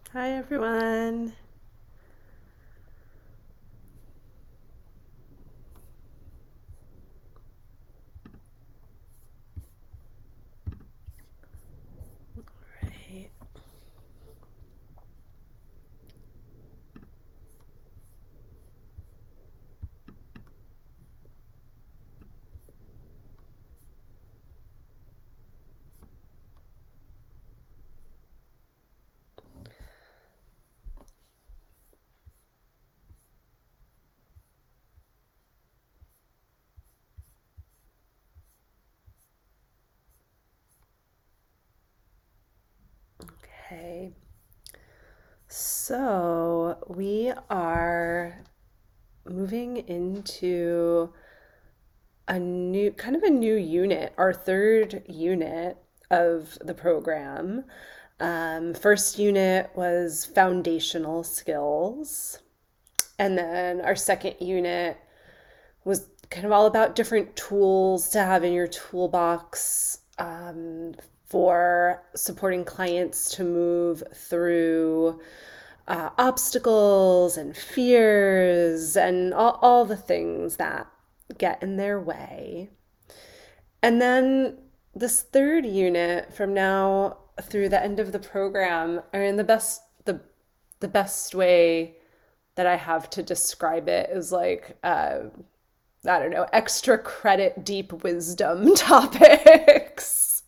Hi, everyone. Right. Okay. So we are moving into a new unit, our third unit of the program. First unit was foundational skills. And then our second unit was kind of all about different tools to have in your toolbox for supporting clients to move through obstacles and fears and all the things that get in their way. And then this third unit from now through the end of the program, I mean the best way that I have to describe it is like I don't know, extra credit deep wisdom topics.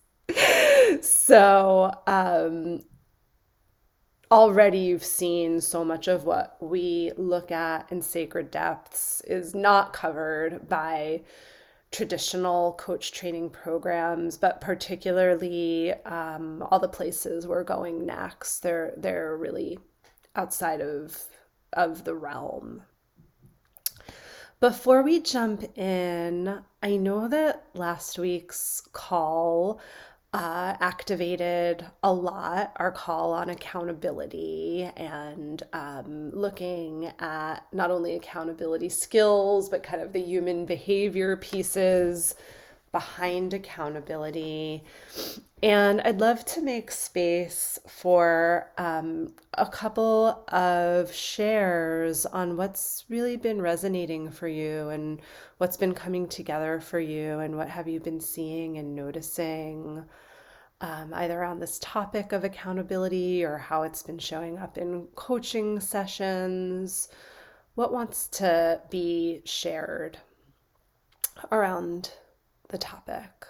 So already you've seen so much of what we look at in Sacred Depths is not covered by traditional coach training programs, but particularly all the places we're going next. They're really outside of the realm. Before we jump in, I know that last week's call activated a lot, our call on accountability and looking at not only accountability skills, but kind of the human behavior pieces behind accountability. And I'd love to make space for a couple of shares on what's really been resonating for you and what's been coming together for you and what have you been seeing and noticing either around this topic of accountability or how it's been showing up in coaching sessions. What wants to be shared around the topic?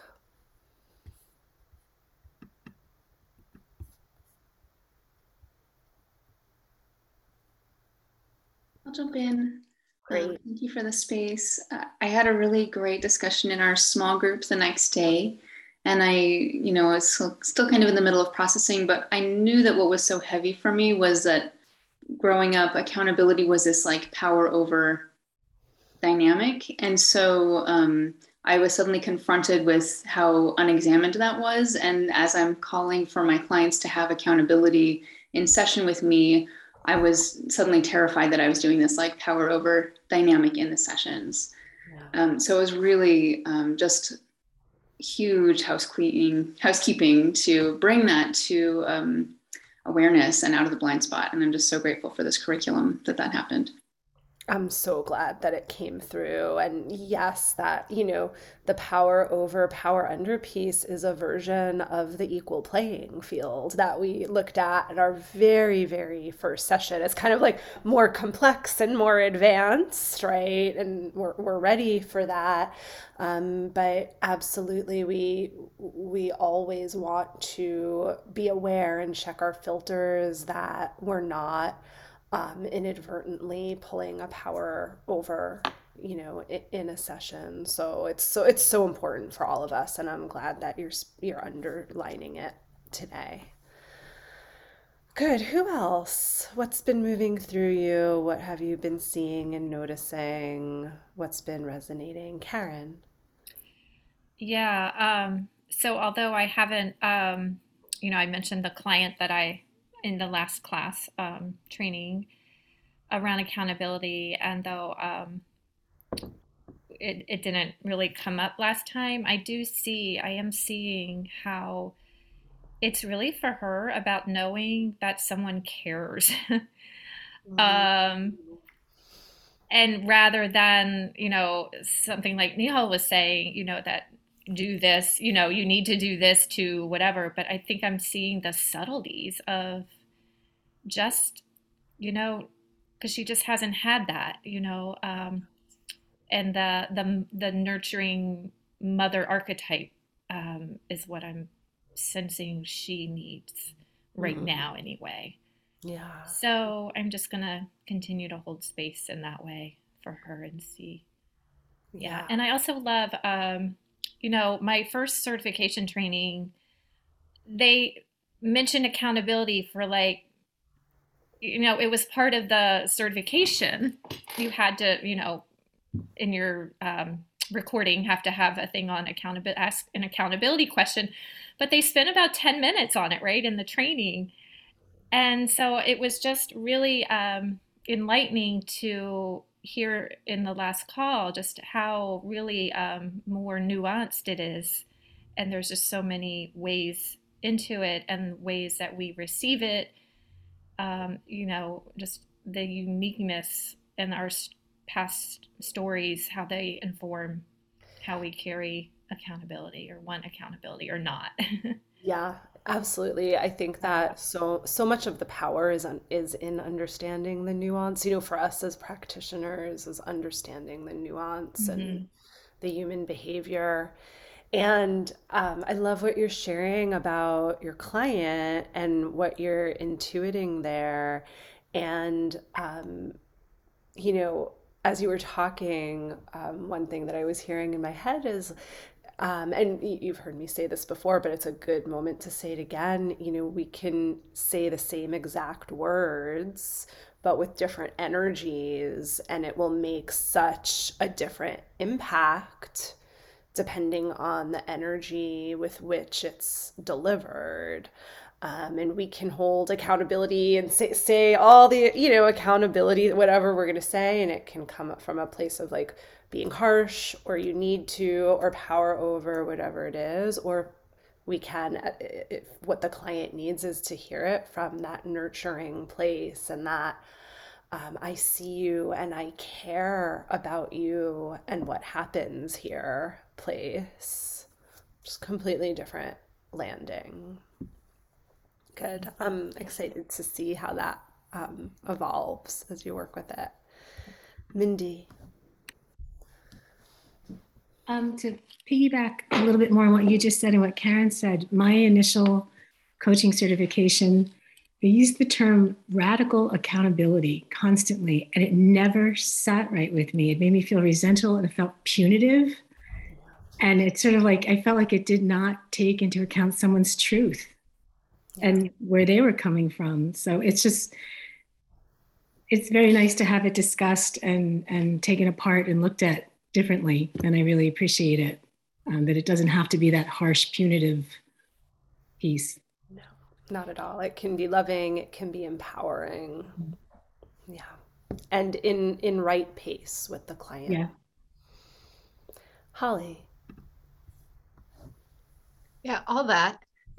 I'll jump in. Great. Thank you for the space. I had a really great discussion in our small group the next day. And was still kind of in the middle of processing, but I knew that what was so heavy for me was that growing up, accountability was this like power over dynamic. And so I was suddenly confronted with how unexamined that was. And as I'm calling for my clients to have accountability in session with me, I was suddenly terrified that I was doing this like power over dynamic in the sessions. Yeah. So it was really just huge housekeeping to bring that to awareness and out of the blind spot. And I'm just so grateful for this curriculum that happened. I'm so glad that it came through. And yes, that, the power over, power under piece is a version of the equal playing field that we looked at in our very, very first session. It's kind of like more complex and more advanced, right? And we're ready for that. But absolutely, we always want to be aware and check our filters that we're not inadvertently pulling a power over in a session. So it's so important for all of us, and I'm glad that you're underlining it today. Good. Who else? What's been moving through you? What have you been seeing and noticing? What's been resonating? Karen. Yeah. So although I haven't, I mentioned the client that in the last class training around accountability, and though it didn't really come up last time, I am seeing how it's really for her about knowing that someone cares. Mhm. um, and rather than, something like Nihal was saying, that do this, you need to do this to whatever. But I think I'm seeing the subtleties of just, you know, because she just hasn't had that, and the nurturing mother archetype is what I'm sensing she needs right Mhm. now, anyway. Yeah. So I'm just gonna continue to hold space in that way for her and see. Yeah, Yeah. and I also love, my first certification training. They mentioned accountability for like, it was part of the certification. You had to, in your recording, have to have a thing on accountability, ask an accountability question. But they spent about 10 minutes on it, right, in the training. And so it was just really enlightening to hear in the last call just how really more nuanced it is. And there's just so many ways into it and ways that we receive it, just the uniqueness in our past stories, how they inform how we carry accountability or want accountability or not. Yeah, absolutely. I think that so much of the power is in understanding the nuance. For us as practitioners, is understanding the nuance and Mm-hmm. the human behavior. And I love what you're sharing about your client and what you're intuiting there. And you know, as you were talking, one thing that I was hearing in my head is, and you've heard me say this before, but it's a good moment to say it again. We can say the same exact words, but with different energies, and it will make such a different impact depending on the energy with which it's delivered. And we can hold accountability and say all the, accountability, whatever we're going to say, and it can come up from a place of like being harsh or you need to, or power over, whatever it is. Or we can, if what the client needs is to hear it from that nurturing place and that I see you and I care about you and what happens here place. Just completely different landing. Good. I'm excited to see how that evolves as you work with it. Mindy. To piggyback a little bit more on what you just said and what Karen said, my initial coaching certification, they used the term radical accountability constantly, and it never sat right with me. It made me feel resentful and it felt punitive. And it's sort of like I felt like it did not take into account someone's truth Yeah. and where they were coming from. So it's very nice to have it discussed and taken apart and looked at differently. And I really appreciate it, that it doesn't have to be that harsh, punitive piece. No, not at all. It can be loving, it can be empowering. Yeah. And in right pace with the client. Yeah. Holly. Yeah, all that.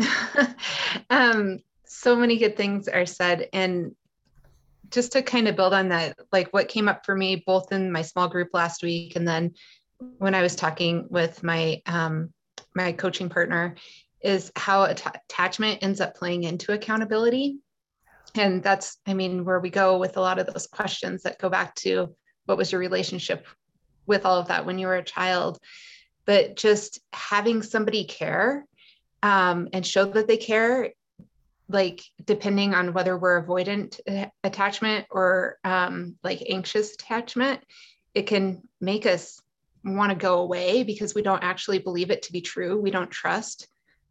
So many good things are said. And just to kind of build on that, like what came up for me, both in my small group last week and then when I was talking with my coaching partner, is how attachment ends up playing into accountability. And that's, I mean, where we go with a lot of those questions that go back to what was your relationship with all of that when you were a child. But just having somebody care and show that they care, like depending on whether we're avoidant attachment or like anxious attachment, it can make us want to go away because we don't actually believe it to be true. We don't trust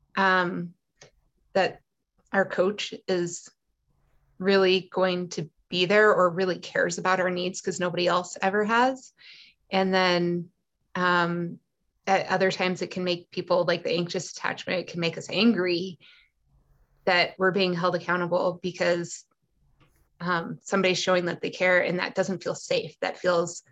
that our coach is really going to be there or really cares about our needs because nobody else ever has. And then at other times it can make people like the anxious attachment, it can make us angry that we're being held accountable because somebody's showing that they care, and that doesn't feel safe. That feels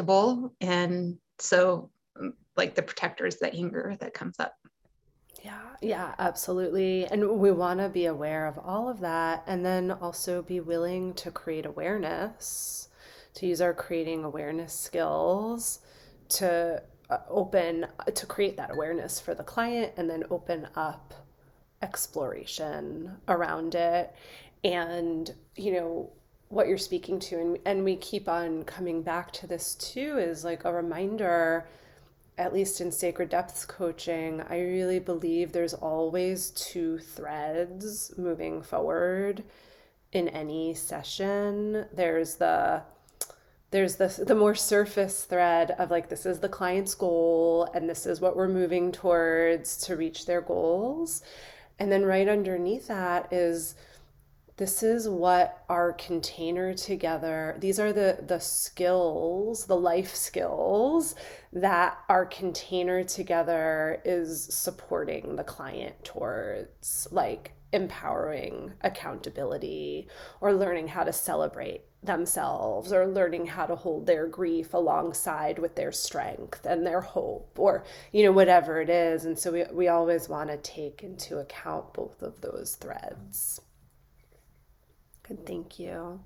unpredictable. And so like the protector is the anger that comes up. Yeah, Yeah, absolutely. And we want to be aware of all of that and then also be willing to create awareness, to use our creating awareness skills to to create that awareness for the client and then open up exploration around it. And, what you're speaking to, and we keep on coming back to this too, is like a reminder, at least in sacred depths coaching, I really believe there's always two threads moving forward in any session. There's the more surface thread of like, this is the client's goal and this is what we're moving towards to reach their goals. And then right underneath that is, this is what our container together, these are the skills, the life skills that our container together is supporting the client towards, like empowering accountability or learning how to celebrate themselves or learning how to hold their grief alongside with their strength and their hope, or whatever it is. And so we always want to take into account both of those threads. Good, thank you.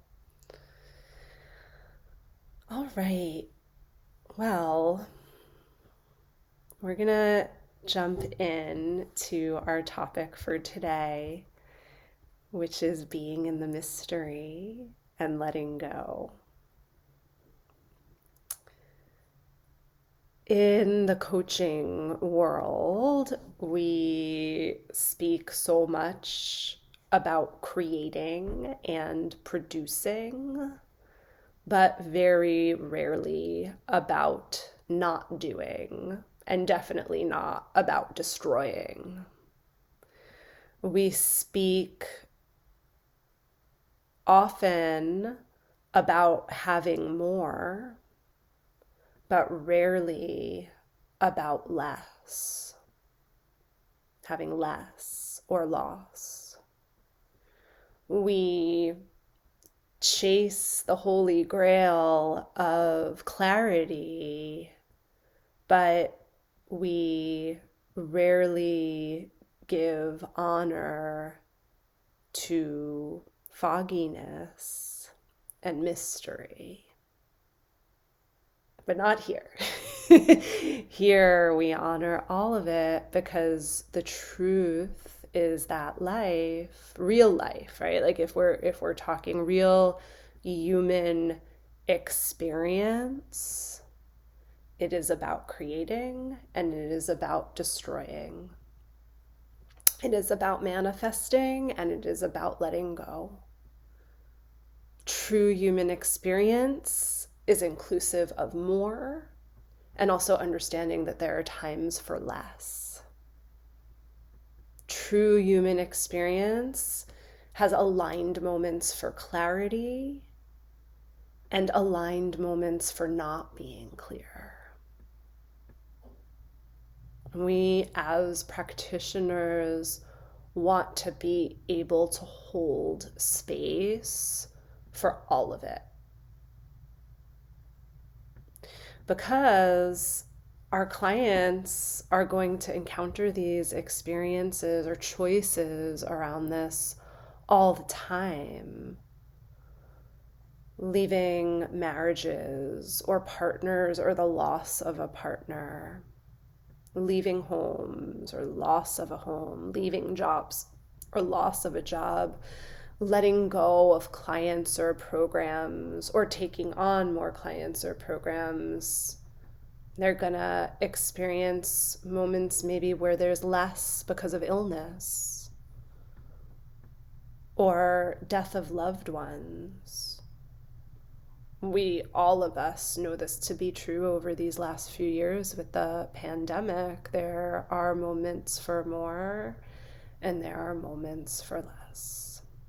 All right. Well, we're going to jump in to our topic for today, which is being in the mystery and letting go. In the coaching world, we speak so much about creating and producing, but very rarely about not doing, and definitely not about destroying. We speak often about having more, but rarely about less, having less or loss. We chase the holy grail of clarity, but we rarely give honor to fogginess and mystery. But not here. Here we honor all of it, because the truth is that life, real life, right? Like if we're talking real human experience, it is about creating and it is about destroying. It is about manifesting and it is about letting go. True human experience is inclusive of more, and also understanding that there are times for less. True human experience has aligned moments for clarity and aligned moments for not being clear. We, as practitioners, want to be able to hold space for all of it. Because our clients are going to encounter these experiences or choices around this all the time. Leaving marriages or partners or the loss of a partner, leaving homes or loss of a home, leaving jobs or loss of a job, letting go of clients or programs or taking on more clients or programs. They're gonna experience moments maybe where there's less because of illness or death of loved ones. All of us know this to be true over these last few years with the pandemic. There are moments for more and there are moments for less.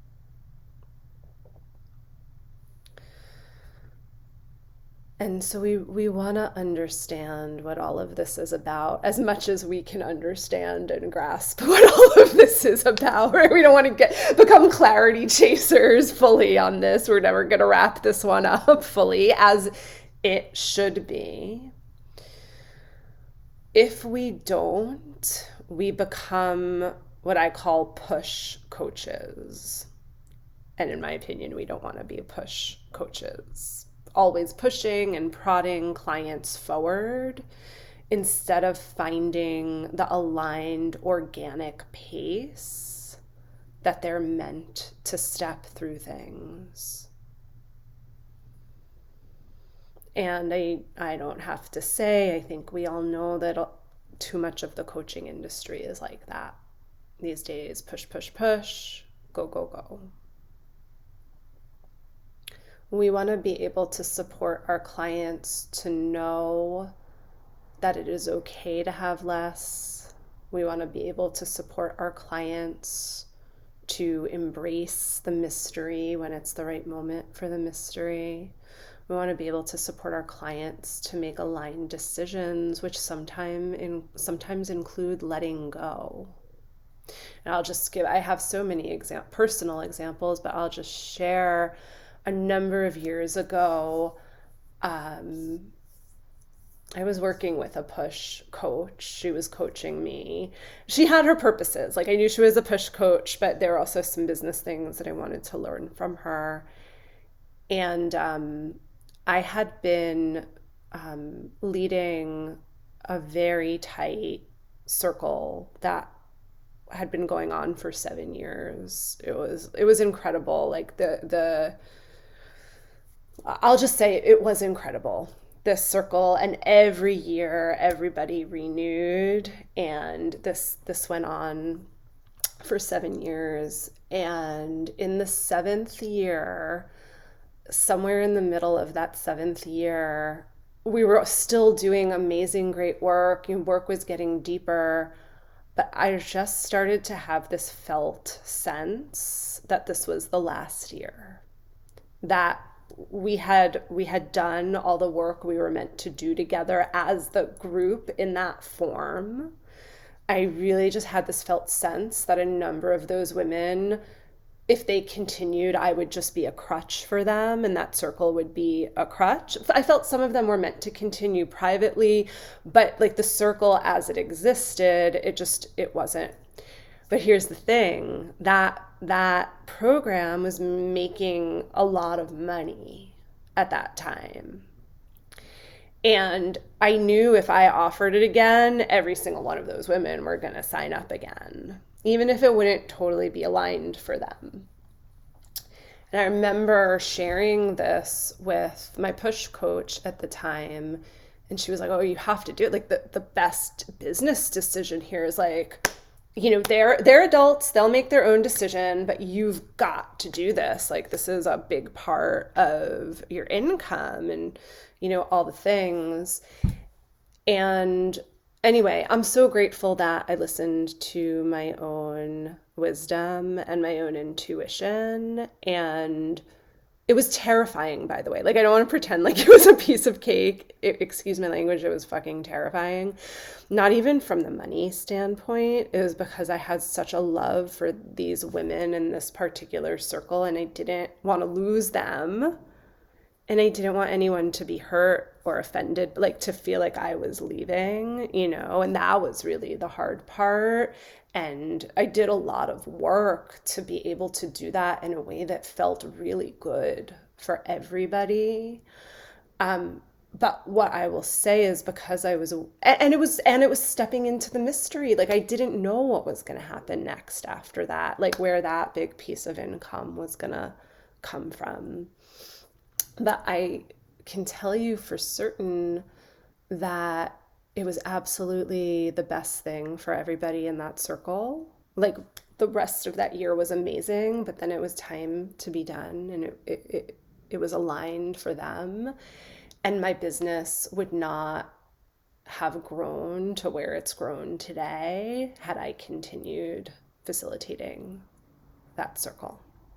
And so we want to understand what all of this is about as much as we can understand and grasp what all of this is about. Right? We don't want to become clarity chasers fully on this. We're never going to wrap this one up fully as it should be. If we don't, we become what I call push coaches. And in my opinion, we don't want to be push coaches, always pushing and prodding clients forward instead of finding the aligned, organic pace that they're meant to step through things. And I don't have to say, I think we all know that too much of the coaching industry is like that these days. Push, push, push, go, go, go. We want to be able to support our clients to know that it is okay to have less. We want to be able to support our clients to embrace the mystery when it's the right moment for the mystery. We want to be able to support our clients to make aligned decisions, which sometimes include letting go. And I have so many personal examples, but I'll just share a number of years ago. I was working with a push coach. She was coaching me. She had her purposes. Like, I knew she was a push coach, but there were also some business things that I wanted to learn from her. And I had been leading a very tight circle that had been going on for 7 years. It was incredible. Like I'll just say it was incredible, this circle, and every year everybody renewed, and this went on for 7 years. And in the 7th year, somewhere in the middle of that 7th year, we were still doing amazing, great work, and work was getting deeper, but I just started to have this felt sense that this was the last year, that we had done all the work we were meant to do together as the group in that form. I really just had this felt sense that a number of those women, if they continued, I would just be a crutch for them, and that circle would be a crutch. I felt some of them were meant to continue privately, but like the circle as it existed, it wasn't. But here's the thing, that program was making a lot of money at that time. And I knew if I offered it again, every single one of those women were going to sign up again, even if it wouldn't totally be aligned for them. And I remember sharing this with my push coach at the time, and she was like, oh, you have to do it. Like the best business decision here is like, they're adults, they'll make their own decision, but you've got to do this. Like, this is a big part of your income and, all the things. And anyway, I'm so grateful that I listened to my own wisdom and my own intuition. And it was terrifying, by the way. Like, I don't want to pretend like it was a piece of cake. Excuse my language, it was fucking terrifying. Not even from the money standpoint. It was because I had such a love for these women in this particular circle, and I didn't want to lose them. And I didn't want anyone to be hurt or offended, like to feel like I was leaving, and that was really the hard part. And I did a lot of work to be able to do that in a way that felt really good for everybody. But what I will say is, because I was, and it was stepping into the mystery. Like, I didn't know what was going to happen next after that, like where that big piece of income was going to come from. But I can tell you for certain that it was absolutely the best thing for everybody in that circle. Like, the rest of that year was amazing, but then it was time to be done, and it was aligned for them. And my business would not have grown to where it's grown today had I continued facilitating that circle.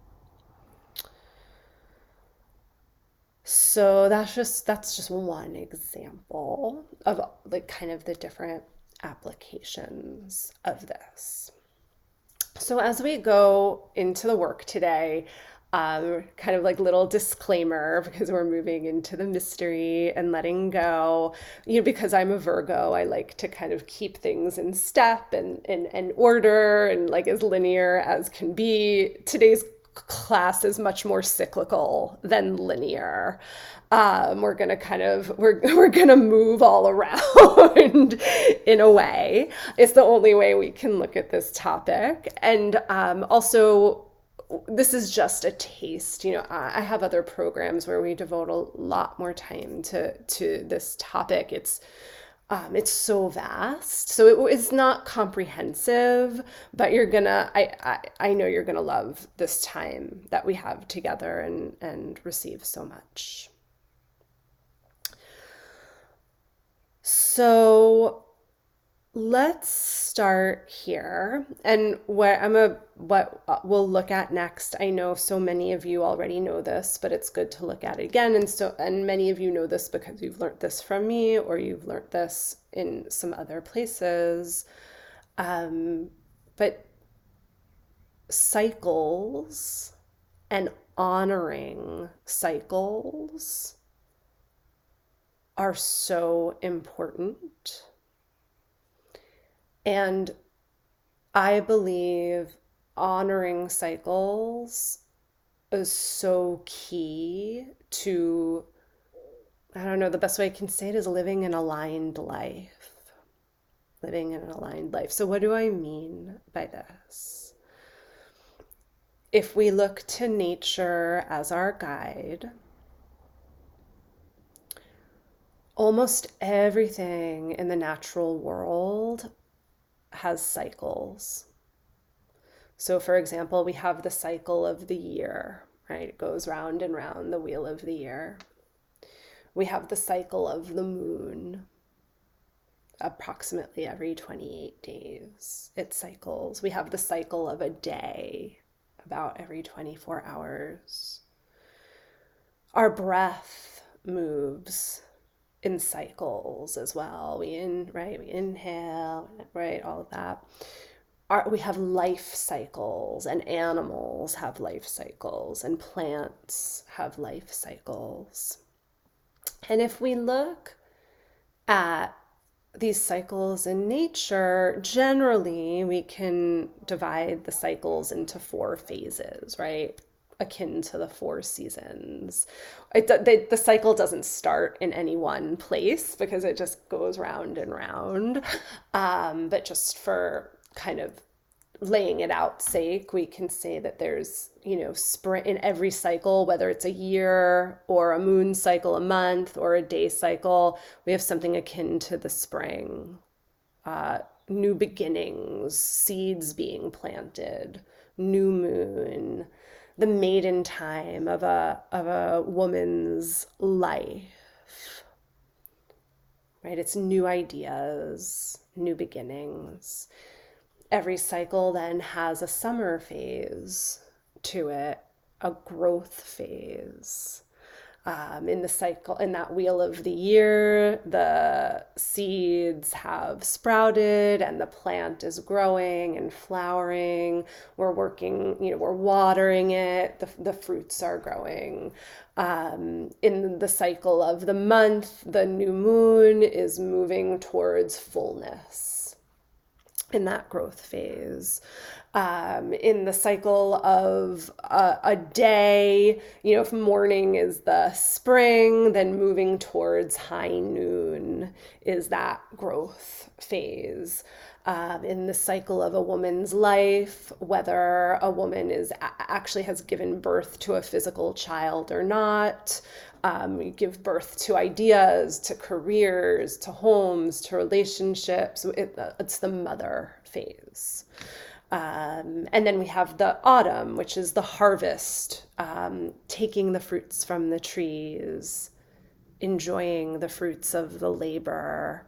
So that's just one example of like kind of the different applications of this. So as we go into the work today, Kind of like little disclaimer because we're moving into the mystery and letting go. Because I'm a Virgo, I like to kind of keep things in step and order and like as linear as can be. Today's class is much more cyclical than linear. We're gonna we're gonna move all around in a way. It's the only way we can look at this topic. And also, this is just a taste. I have other programs where we devote a lot more time to this topic. It's so vast, so it's not comprehensive, but I know you're gonna love this time that we have together and receive so much. So let's start here. And what we'll look at next, I know so many of you already know this, but it's good to look at it again. And many of you know this because you've learned this from me or you've learned this in some other places. But cycles and honoring cycles are so important. And I believe honoring cycles is so key to, I don't know, the best way I can say it is living an aligned life. Living an aligned life. So what do I mean by this? If we look to nature as our guide, almost everything in the natural world has cycles. So for example, we have the cycle of the year, right? It goes round and round, the wheel of the year. We have the cycle of the moon. Approximately every 28 days, it cycles. We have the cycle of a day, about every 24 hours. Our breath moves in cycles as well. We inhale, right? All of that. We have life cycles, and animals have life cycles, and plants have life cycles. And if we look at these cycles in nature, generally we can divide the cycles into 4 phases, right? Akin to the 4 seasons. The cycle doesn't start in any one place because it just goes round and round. But just for kind of laying it out sake, we can say that there's, spring in every cycle, whether it's a year or a moon cycle, a month or a day cycle, we have something akin to the spring. New beginnings, seeds being planted, new moon, the maiden time of a woman's life, right? It's new ideas, new beginnings. Every cycle then has a summer phase to it, a growth phase. In the cycle, in that wheel of the year, the seeds have sprouted and the plant is growing and flowering. We're watering it, the fruits are growing. In the cycle of the month, the new moon is moving towards fullness in that growth phase. In the cycle of a day, if morning is the spring, then moving towards high noon is that growth phase. In the cycle of a woman's life, whether a woman actually has given birth to a physical child or not, you give birth to ideas, to careers, to homes, to relationships. It's the mother phase. And then we have the autumn, which is the harvest, taking the fruits from the trees, enjoying the fruits of the labor,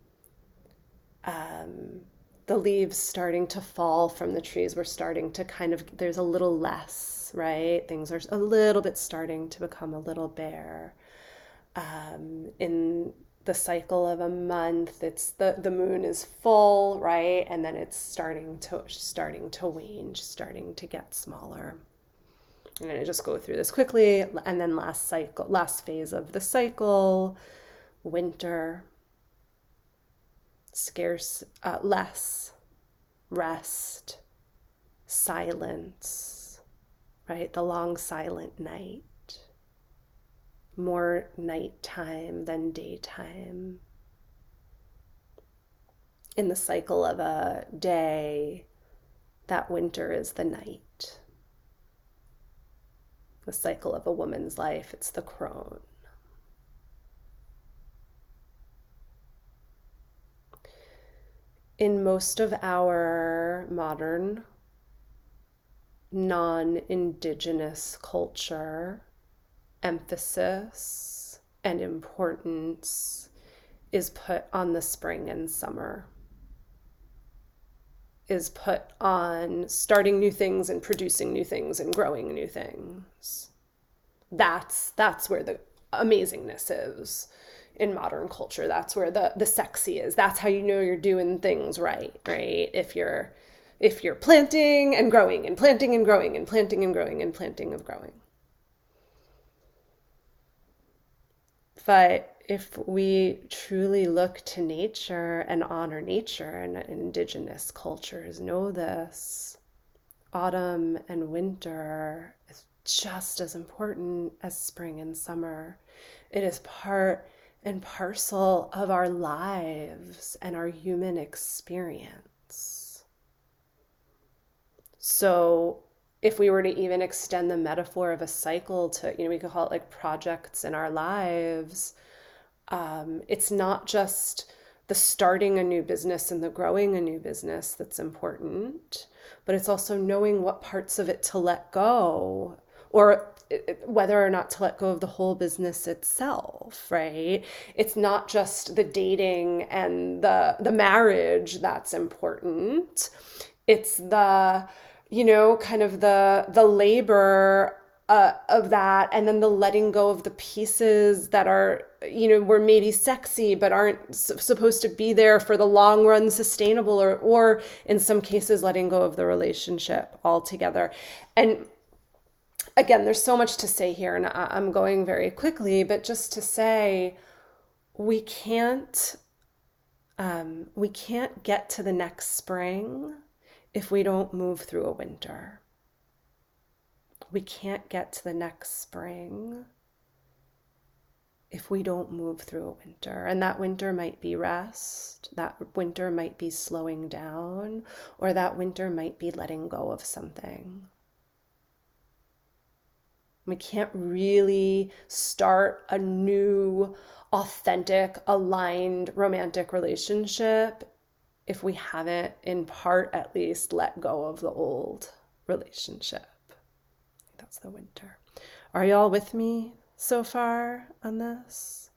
the leaves starting to fall from the trees. We're starting to there's a little less, right? Things are a little bit starting to become a little bare. In the cycle of a month, it's the moon is full, right? And then it's starting to wane, starting to get smaller. I'm going to just go through this quickly. And then last phase of the cycle, winter, less, rest, silence, right? The long silent night, more nighttime than daytime. In the cycle of a day, that winter is the night. The cycle of a woman's life, it's the crone. In most of our modern non-Indigenous culture, emphasis and importance is put on the spring and summer, is put on starting new things and producing new things and growing new things. That's where the amazingness is in modern culture. That's where the sexy is. That's how you know you're doing things right? If you're planting and growing and planting and growing and planting and growing and planting and growing. But if we truly look to nature and honor nature, and Indigenous cultures know this, autumn and winter is just as important as spring and summer. It is part and parcel of our lives and our human experience. So if we were to even extend the metaphor of a cycle to, we could call it like projects in our lives, it's not just the starting a new business and the growing a new business that's important, but it's also knowing what parts of it to let go, or whether or not to let go of the whole business itself, right? It's not just the dating and the marriage that's important. It's the, kind of the labor of that, and then the letting go of the pieces that are, were maybe sexy but aren't supposed to be there for the long run sustainable, or in some cases letting go of the relationship altogether. And again, there's so much to say here, and I'm going very quickly, but just to say, we can't get to the next spring if we don't move through a winter. We can't get to the next spring if we don't move through a winter. And that winter might be rest, that winter might be slowing down, or that winter might be letting go of something. We can't really start a new, authentic, aligned romantic relationship if we haven't, in part at least, let go of the old relationship. That's the winter. Are y'all with me so far on this?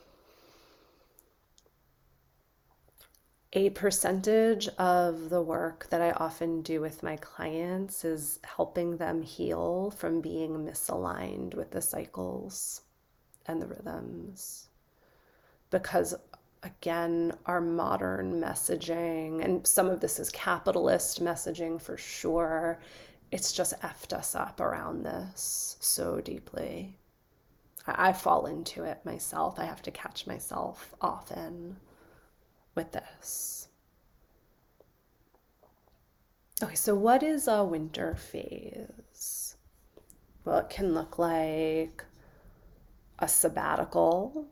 A percentage of the work that I often do with my clients is helping them heal from being misaligned with the cycles and the rhythms. Because again, our modern messaging, and some of this is capitalist messaging for sure, it's just effed us up around this so deeply. I fall into it myself. I have to catch myself often with this. Okay, so what is a winter phase? Well, it can look like a sabbatical.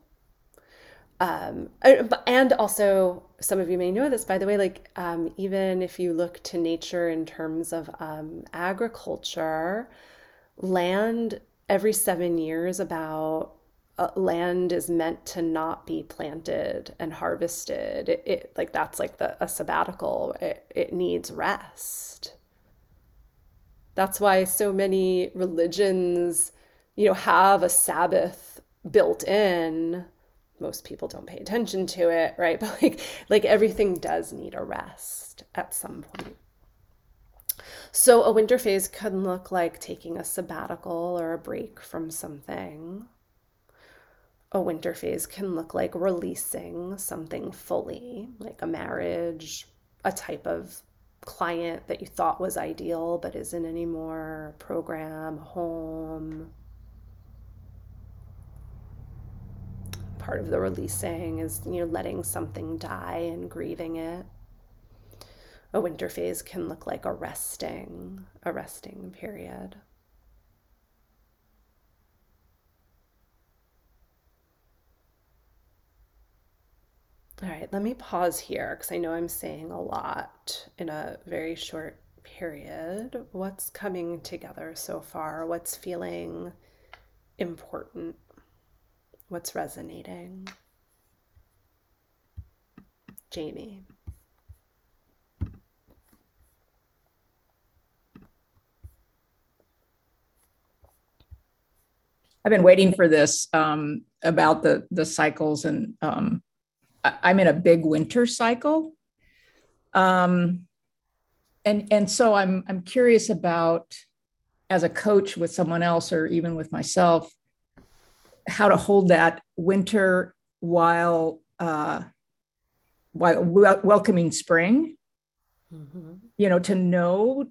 And also, some of you may know this, by the way, like even if you look to nature in terms of agriculture, land every 7 years about land is meant to not be planted and harvested. It like that's like a sabbatical. It needs rest. That's why so many religions, have a Sabbath built in. Most people don't pay attention to it, right? But like everything does need a rest at some point. So a winter phase can look like taking a sabbatical or a break from something. A winter phase can look like releasing something fully, like a marriage, a type of client that you thought was ideal but isn't anymore, program, home. Part of the releasing is, letting something die and grieving it. A winter phase can look like a resting period. All right, let me pause here because I know I'm saying a lot in a very short period. What's coming together so far? What's feeling important? What's resonating? Jamie. I've been waiting for this about the cycles, and I'm in a big winter cycle, and so I'm curious about, as a coach with someone else or even with myself, how to hold that winter while welcoming spring. To know,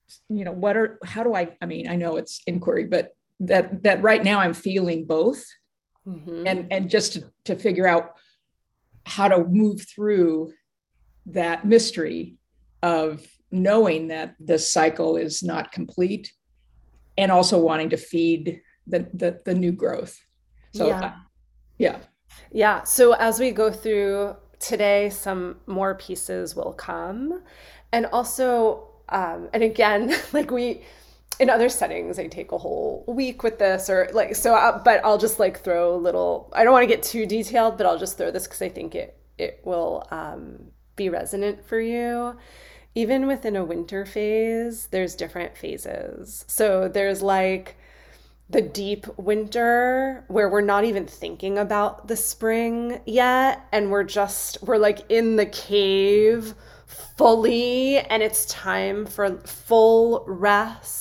I mean, I know it's inquiry, but that right now I'm feeling both, and just to figure out how to move through that mystery of knowing that this cycle is not complete, and also wanting to feed the new growth. So yeah. So as we go through today, some more pieces will come, and also and again, like in other settings, I take a whole week with this, or like, so, but I'll just like throw a little, I don't want to get too detailed, but I'll just throw this because I think it will be resonant for you. Even within a winter phase, there's different phases. So there's like the deep winter where we're not even thinking about the spring yet. And we're like in the cave fully, and it's time for full rest.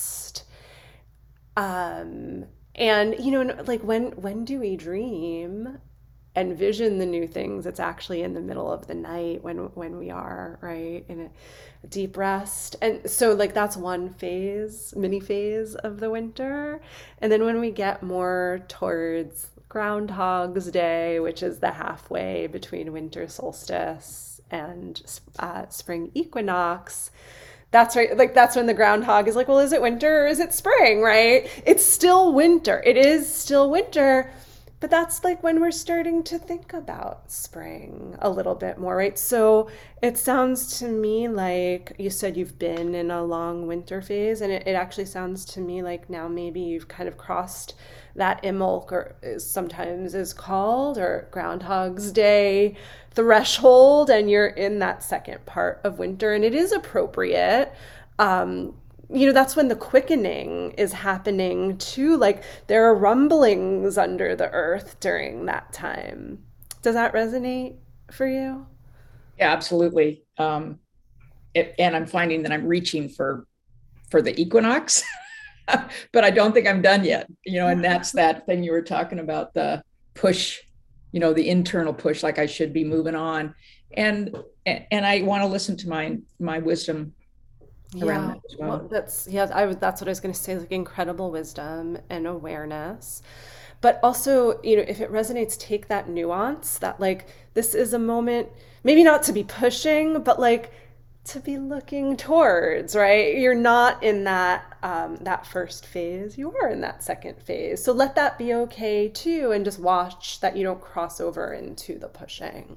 And like when do we dream and vision the new things? It's actually in the middle of the night when we are right in a deep rest. And so like that's one phase, mini phase of the winter. And then when we get more towards Groundhog's Day, which is the halfway between winter solstice and spring equinox, that's right. Like that's when the groundhog is like, well, is it winter or is it spring, right? It's still winter. It is still winter. But that's like when we're starting to think about spring a little bit more, right? So it sounds to me like you said you've been in a long winter phase, and it actually sounds to me like now maybe you've kind of crossed that Imbolc, or sometimes is called, or Groundhog's Day threshold, and you're in that second part of winter, and it is appropriate. That's when the quickening is happening too. Like there are rumblings under the earth during that time. Does that resonate for you? Yeah, absolutely. And I'm finding that I'm reaching for the equinox, but I don't think I'm done yet. And that's that thing you were talking about, the push, the internal push, like I should be moving on. And I want to listen to my wisdom around that as well. Well, that's what I was going to say, like incredible wisdom and awareness. But also, if it resonates, take that nuance that like this is a moment, maybe not to be pushing, but like to be looking towards, right? You're not in that first phase, you are in that second phase. So let that be okay too, and just watch that you don't cross over into the pushing.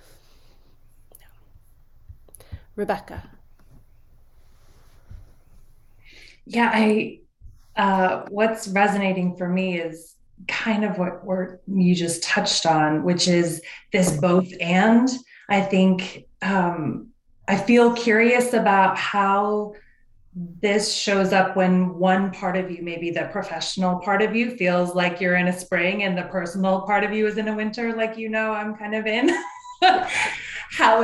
Rebecca. Yeah, what's resonating for me is kind of what you just touched on, which is this both and. I think I feel curious about how this shows up when one part of you, maybe the professional part of you, feels like you're in a spring, and the personal part of you is in a winter, like I'm kind of in. How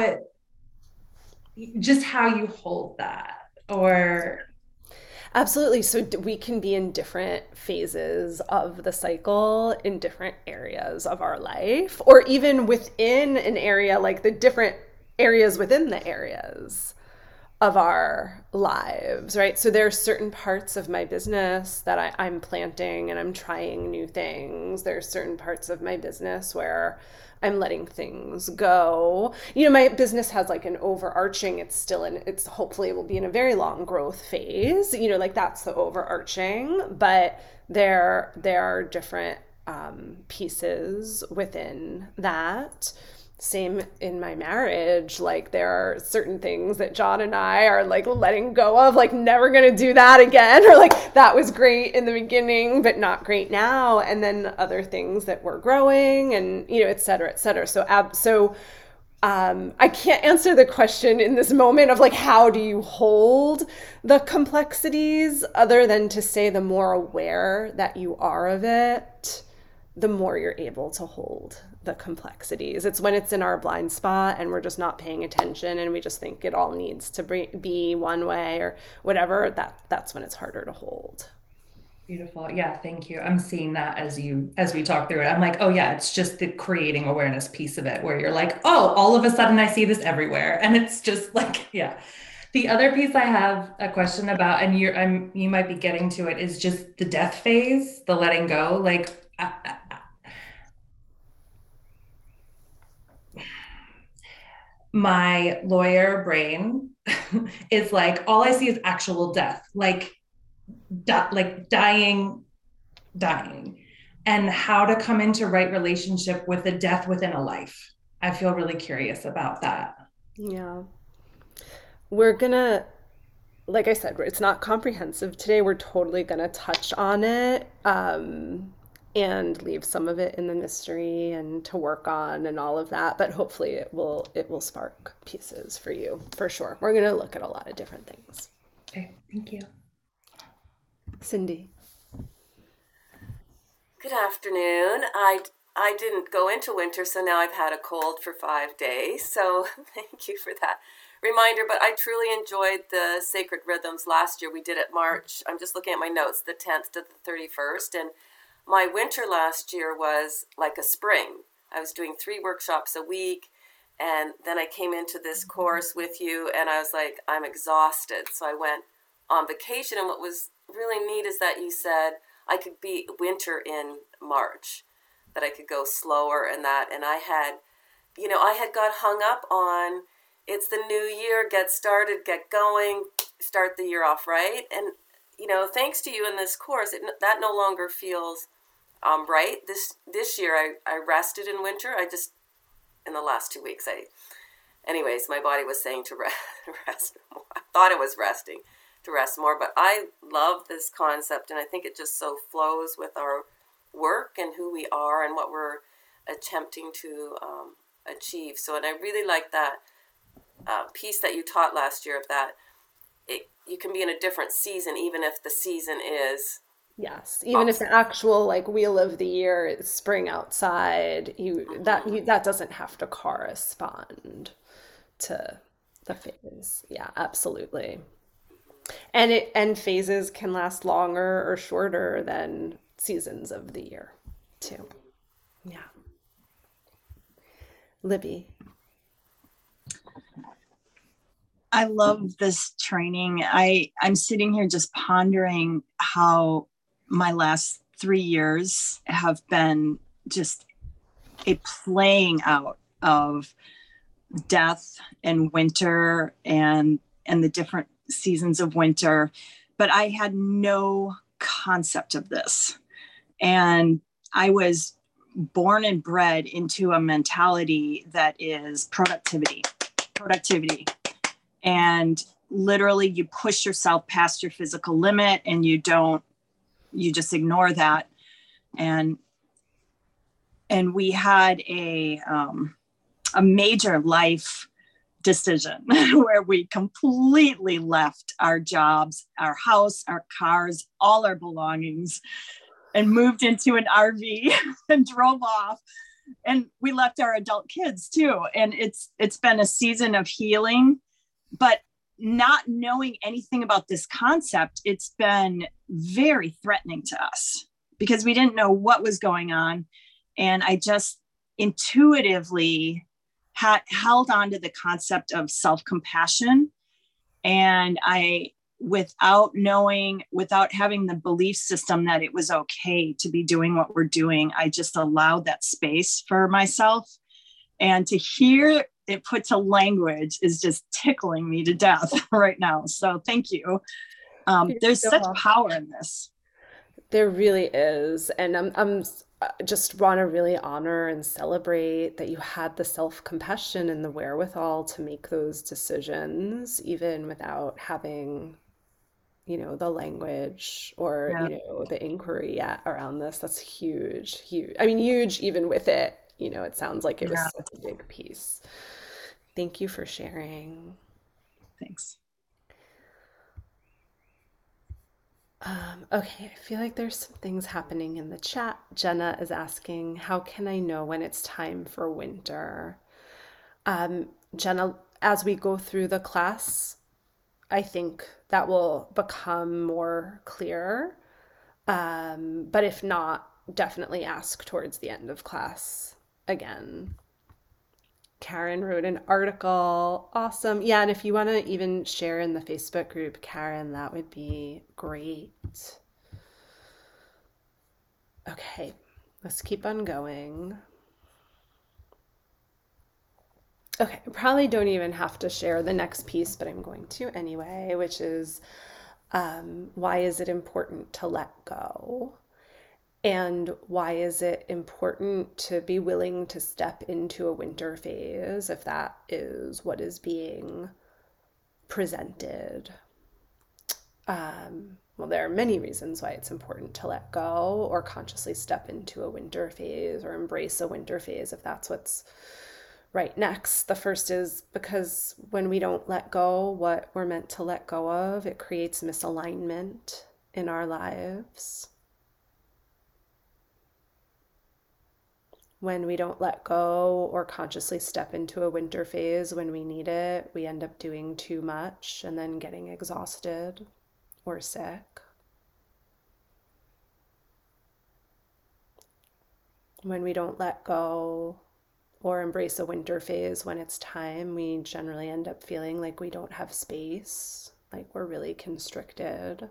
you hold that, or Absolutely. So we can be in different phases of the cycle in different areas of our life, or even within an area, like the different areas within the areas. of our lives, right? So there are certain parts of my business that I'm planting and I'm trying new things. There are certain parts of my business where I'm letting things go. You know, my business has like an overarching, it's hopefully it will be in a very long growth phase. You know, like that's the overarching, but there are different pieces within that. Same in my marriage, like there are certain things that John and I are like letting go of, like never gonna do that again, or like that was great in the beginning but not great now, and then other things that we're growing, and you know, et cetera, et cetera. So I can't answer the question in this moment of like how do you hold the complexities, other than to say the more aware that you are of it, the more you're able to hold the complexities. It's when it's in our blind spot and we're just not paying attention and we just think it all needs to be one way or whatever, that's when it's harder to hold. Beautiful. Yeah, thank you. I'm seeing that as we talk through it. I'm like, oh yeah, it's just the creating awareness piece of it where you're like, oh, all of a sudden I see this everywhere. And it's just like, yeah. The other piece I have a question about, and you might be getting to it, is just the death phase, the letting go. Like, my lawyer brain is like, all I see is actual death, like dying, and how to come into right relationship with the death within a life. I feel really curious about that. Yeah. We're gonna, like I said, it's not comprehensive today. We're totally gonna touch on it. And leave some of it in the mystery and to work on and all of that, but hopefully it will spark pieces for you, for sure. We're going to look at a lot of different things. Okay, thank you. Cindy. Good afternoon. I didn't go into winter, so now I've had a cold for 5 days, so thank you for that reminder. But I truly enjoyed the Sacred Rhythms last year. We did it March, I'm just looking at my notes, the 10th to the 31st, and my winter last year was like a spring. I was doing 3 workshops a week, and then I came into this course with you, and I was like, I'm exhausted. So I went on vacation, and what was really neat is that you said I could be winter in March, that I could go slower and that. And I had got hung up on, it's the new year, get started, get going, start the year off right. And you know, thanks to you in this course, that no longer feels right. This year, I rested in winter. In the last 2 weeks, anyways, my body was saying to rest more. I thought it was resting to rest more, but I love this concept, and I think it just so flows with our work and who we are and what we're attempting to achieve. So, and I really like that piece that you taught last year of that. You can be in a different season, even if the season is yes, even if the actual like wheel of the year is spring outside, that doesn't have to correspond to the phase. Yeah, absolutely. And phases can last longer or shorter than seasons of the year too. Yeah. Libby. I love this training. I'm sitting here just pondering how my last 3 years have been just a playing out of death and winter and the different seasons of winter. But I had no concept of this. And I was born and bred into a mentality that is productivity. And literally you push yourself past your physical limit and you just ignore that. And we had a major life decision where we completely left our jobs, our house, our cars, all our belongings, and moved into an RV and drove off. And we left our adult kids too. And it's been a season of healing. But not knowing anything about this concept, it's been very threatening to us because we didn't know what was going on. And I just intuitively held on to the concept of self-compassion And without having the belief system that it was okay to be doing what we're doing, I just allowed that space for myself. And to hear it put to language is just tickling me to death right now. So thank you. There's such power in this. There really is. And I'm just want to really honor and celebrate that you had the self-compassion and the wherewithal to make those decisions, even without having, the language or, the inquiry yet around this. That's huge, huge. I mean, huge even with it, it sounds like it was such a big piece. Thank you for sharing. Thanks. Okay, I feel like there's some things happening in the chat. Jenna is asking, how can I know when it's time for winter? Jenna, as we go through the class, I think that will become more clear. But if not, definitely ask towards the end of class again. Karen wrote an article. Awesome. Yeah, and if you want to even share in the Facebook group, Karen, that would be great. Okay, let's keep on going. Okay, I probably don't even have to share the next piece, but I'm going to anyway, which is why is it important to let go? And why is it important to be willing to step into a winter phase if that is what is being presented? Well, there are many reasons why it's important to let go or consciously step into a winter phase or embrace a winter phase if that's what's right next. The first is because when we don't let go what we're meant to let go of, it creates misalignment in our lives. When we don't let go or consciously step into a winter phase when we need it, we end up doing too much and then getting exhausted or sick. When we don't let go or embrace a winter phase when it's time, we generally end up feeling like we don't have space, like we're really constricted.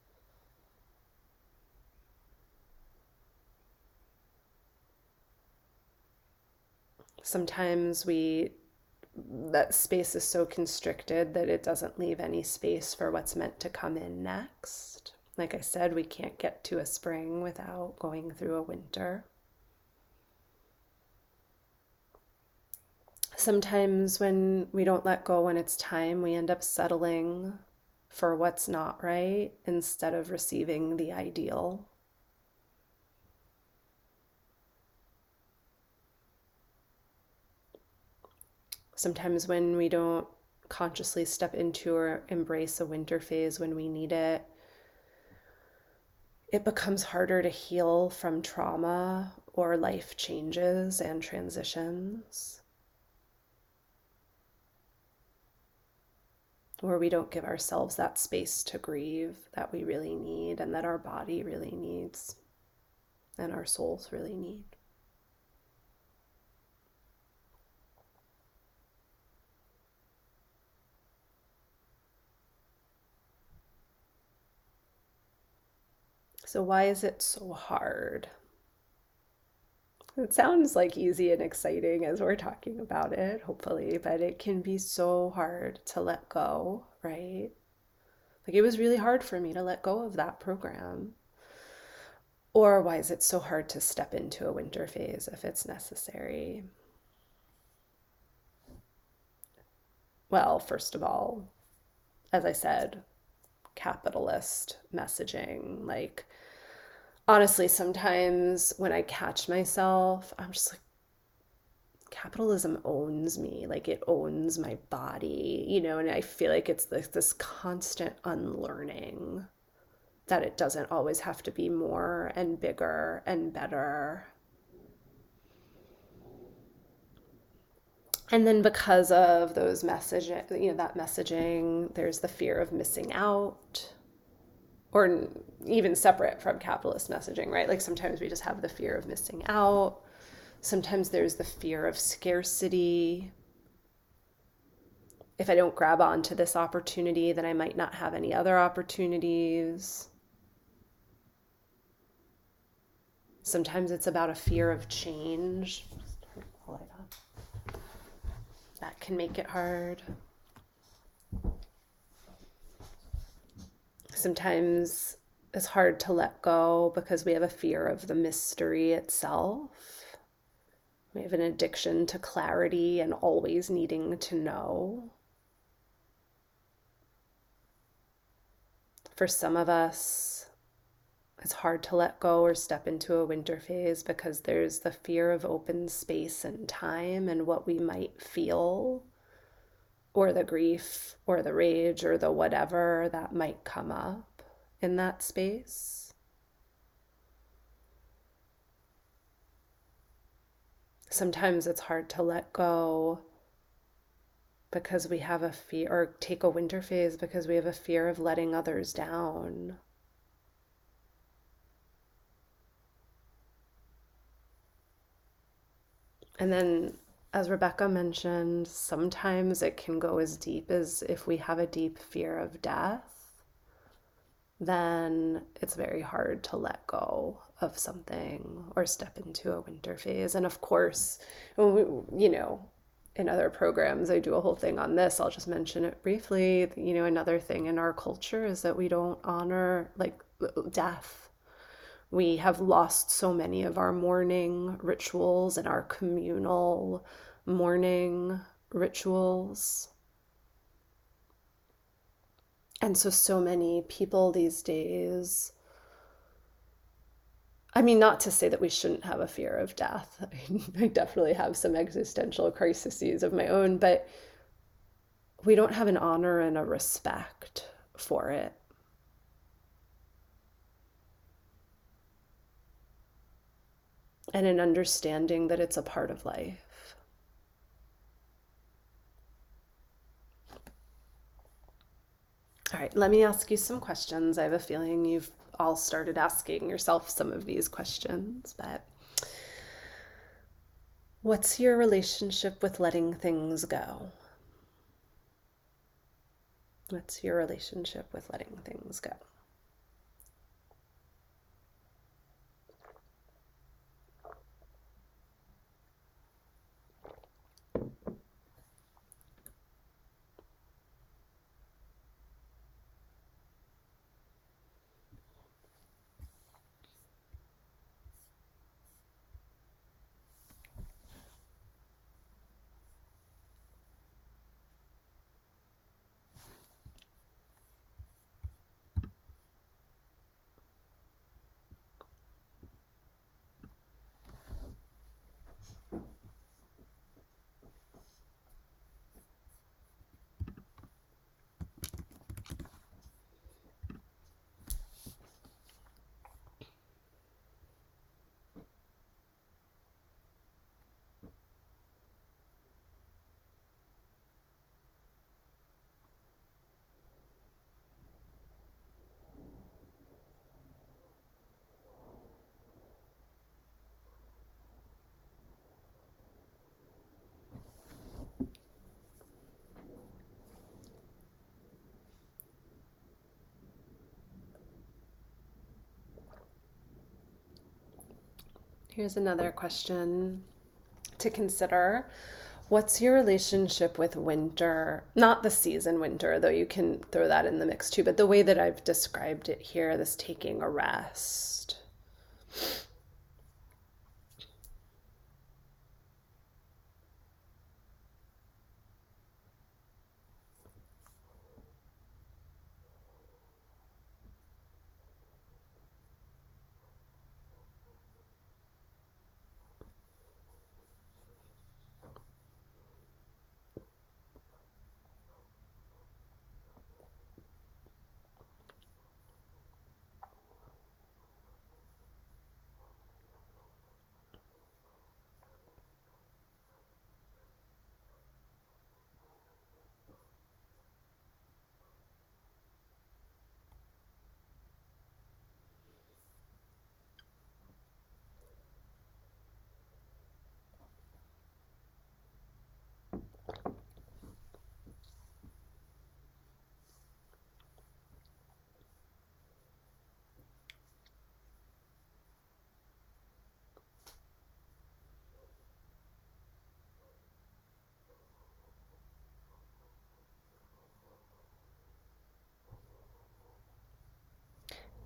Sometimes that space is so constricted that it doesn't leave any space for what's meant to come in next. Like I said, we can't get to a spring without going through a winter. Sometimes when we don't let go when it's time, we end up settling for what's not right instead of receiving the ideal. Sometimes when we don't consciously step into or embrace a winter phase when we need it, it becomes harder to heal from trauma or life changes and transitions. Or we don't give ourselves that space to grieve that we really need and that our body really needs and our souls really need. So why is it so hard? It sounds like easy and exciting as we're talking about it, hopefully, but it can be so hard to let go, right? Like it was really hard for me to let go of that program. Or why is it so hard to step into a winter phase if it's necessary? Well, first of all, as I said, capitalist messaging. Like, honestly, sometimes when I catch myself, I'm just like, capitalism owns me. Like, it owns my body, and I feel like it's this constant unlearning that it doesn't always have to be more and bigger and better. And then because of those messaging, that messaging, there's the fear of missing out, or even separate from capitalist messaging, right? Like sometimes we just have the fear of missing out. Sometimes there's the fear of scarcity. if I don't grab onto this opportunity, then I might not have any other opportunities. Sometimes it's about a fear of change. That can make it hard. Sometimes it's hard to let go because we have a fear of the mystery itself. We have an addiction to clarity and always needing to know. For some of us, it's hard to let go or step into a winter phase because there's the fear of open space and time and what we might feel, or the grief or the rage or the whatever that might come up in that space. Sometimes it's hard to let go because we have a fear, or take a winter phase because we have a fear of letting others down. And then, as Rebecca mentioned, sometimes it can go as deep as if we have a deep fear of death, then it's very hard to let go of something or step into a winter phase. And of course, you know, in other programs, I do a whole thing on this. I'll just mention it briefly. You know, another thing in our culture is that we don't honor like death. We have lost so many of our mourning rituals and our communal mourning rituals. And so many people these days, I mean, not to say that we shouldn't have a fear of death. I definitely have some existential crises of my own, but we don't have an honor and a respect for it. And an understanding that it's a part of life. All right, let me ask you some questions. I have a feeling you've all started asking yourself some of these questions, but what's your relationship with letting things go? What's your relationship with letting things go? Here's another question to consider. What's your relationship with winter? Not the season winter, though you can throw that in the mix too, but the way that I've described it here, this taking a rest.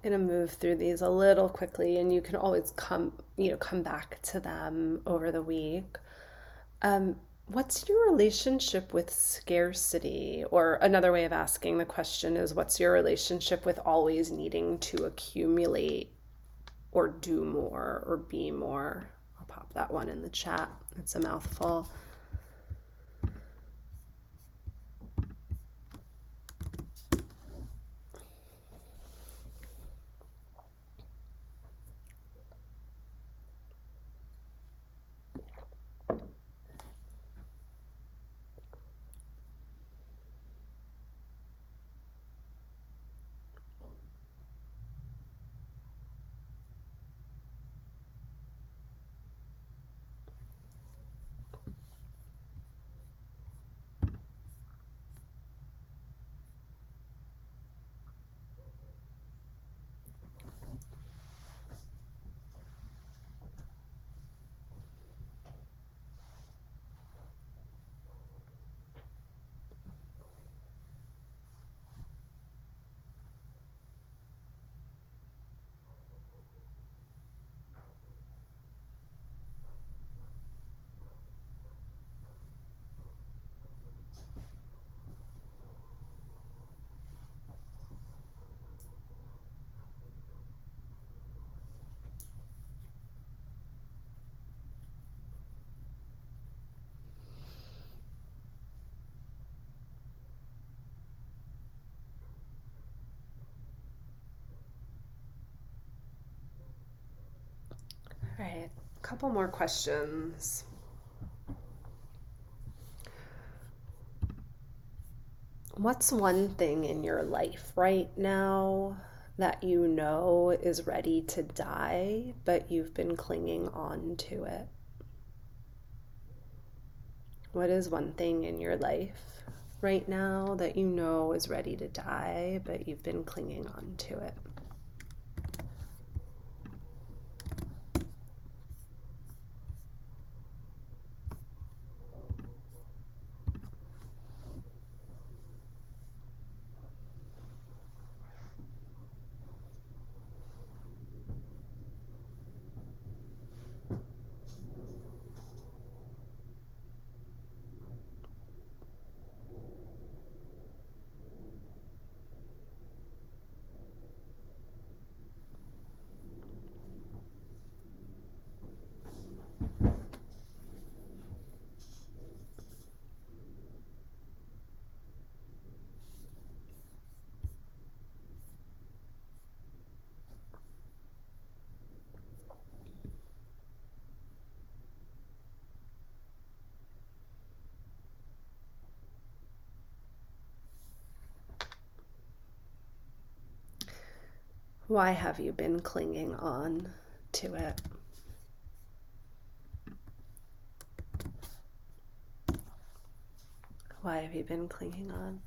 Gonna move through these a little quickly, and you can always come back to them over the week. What's your relationship with scarcity? Or another way of asking the question is, what's your relationship with always needing to accumulate or do more or be more? I'll pop that one in the chat. It's a mouthful. All right, a couple more questions. What's one thing in your life right now that you know is ready to die, but you've been clinging on to it? What is one thing in your life right now that you know is ready to die, but you've been clinging on to it? Why have you been clinging on to it? Why have you been clinging on?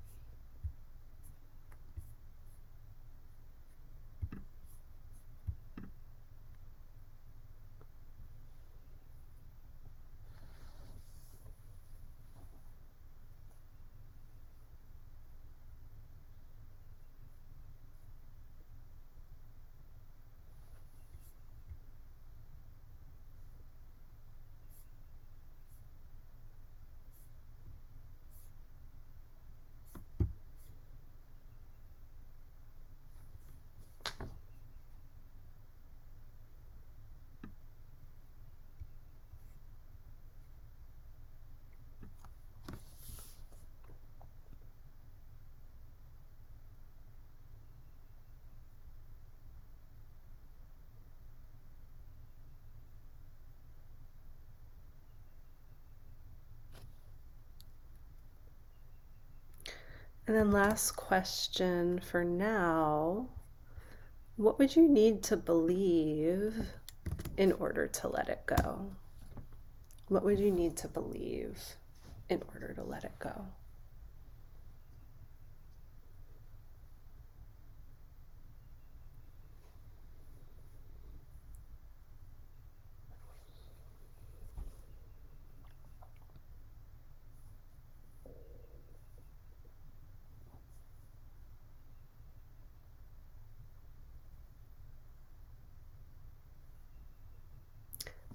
And then last question for now, what would you need to believe in order to let it go? What would you need to believe in order to let it go?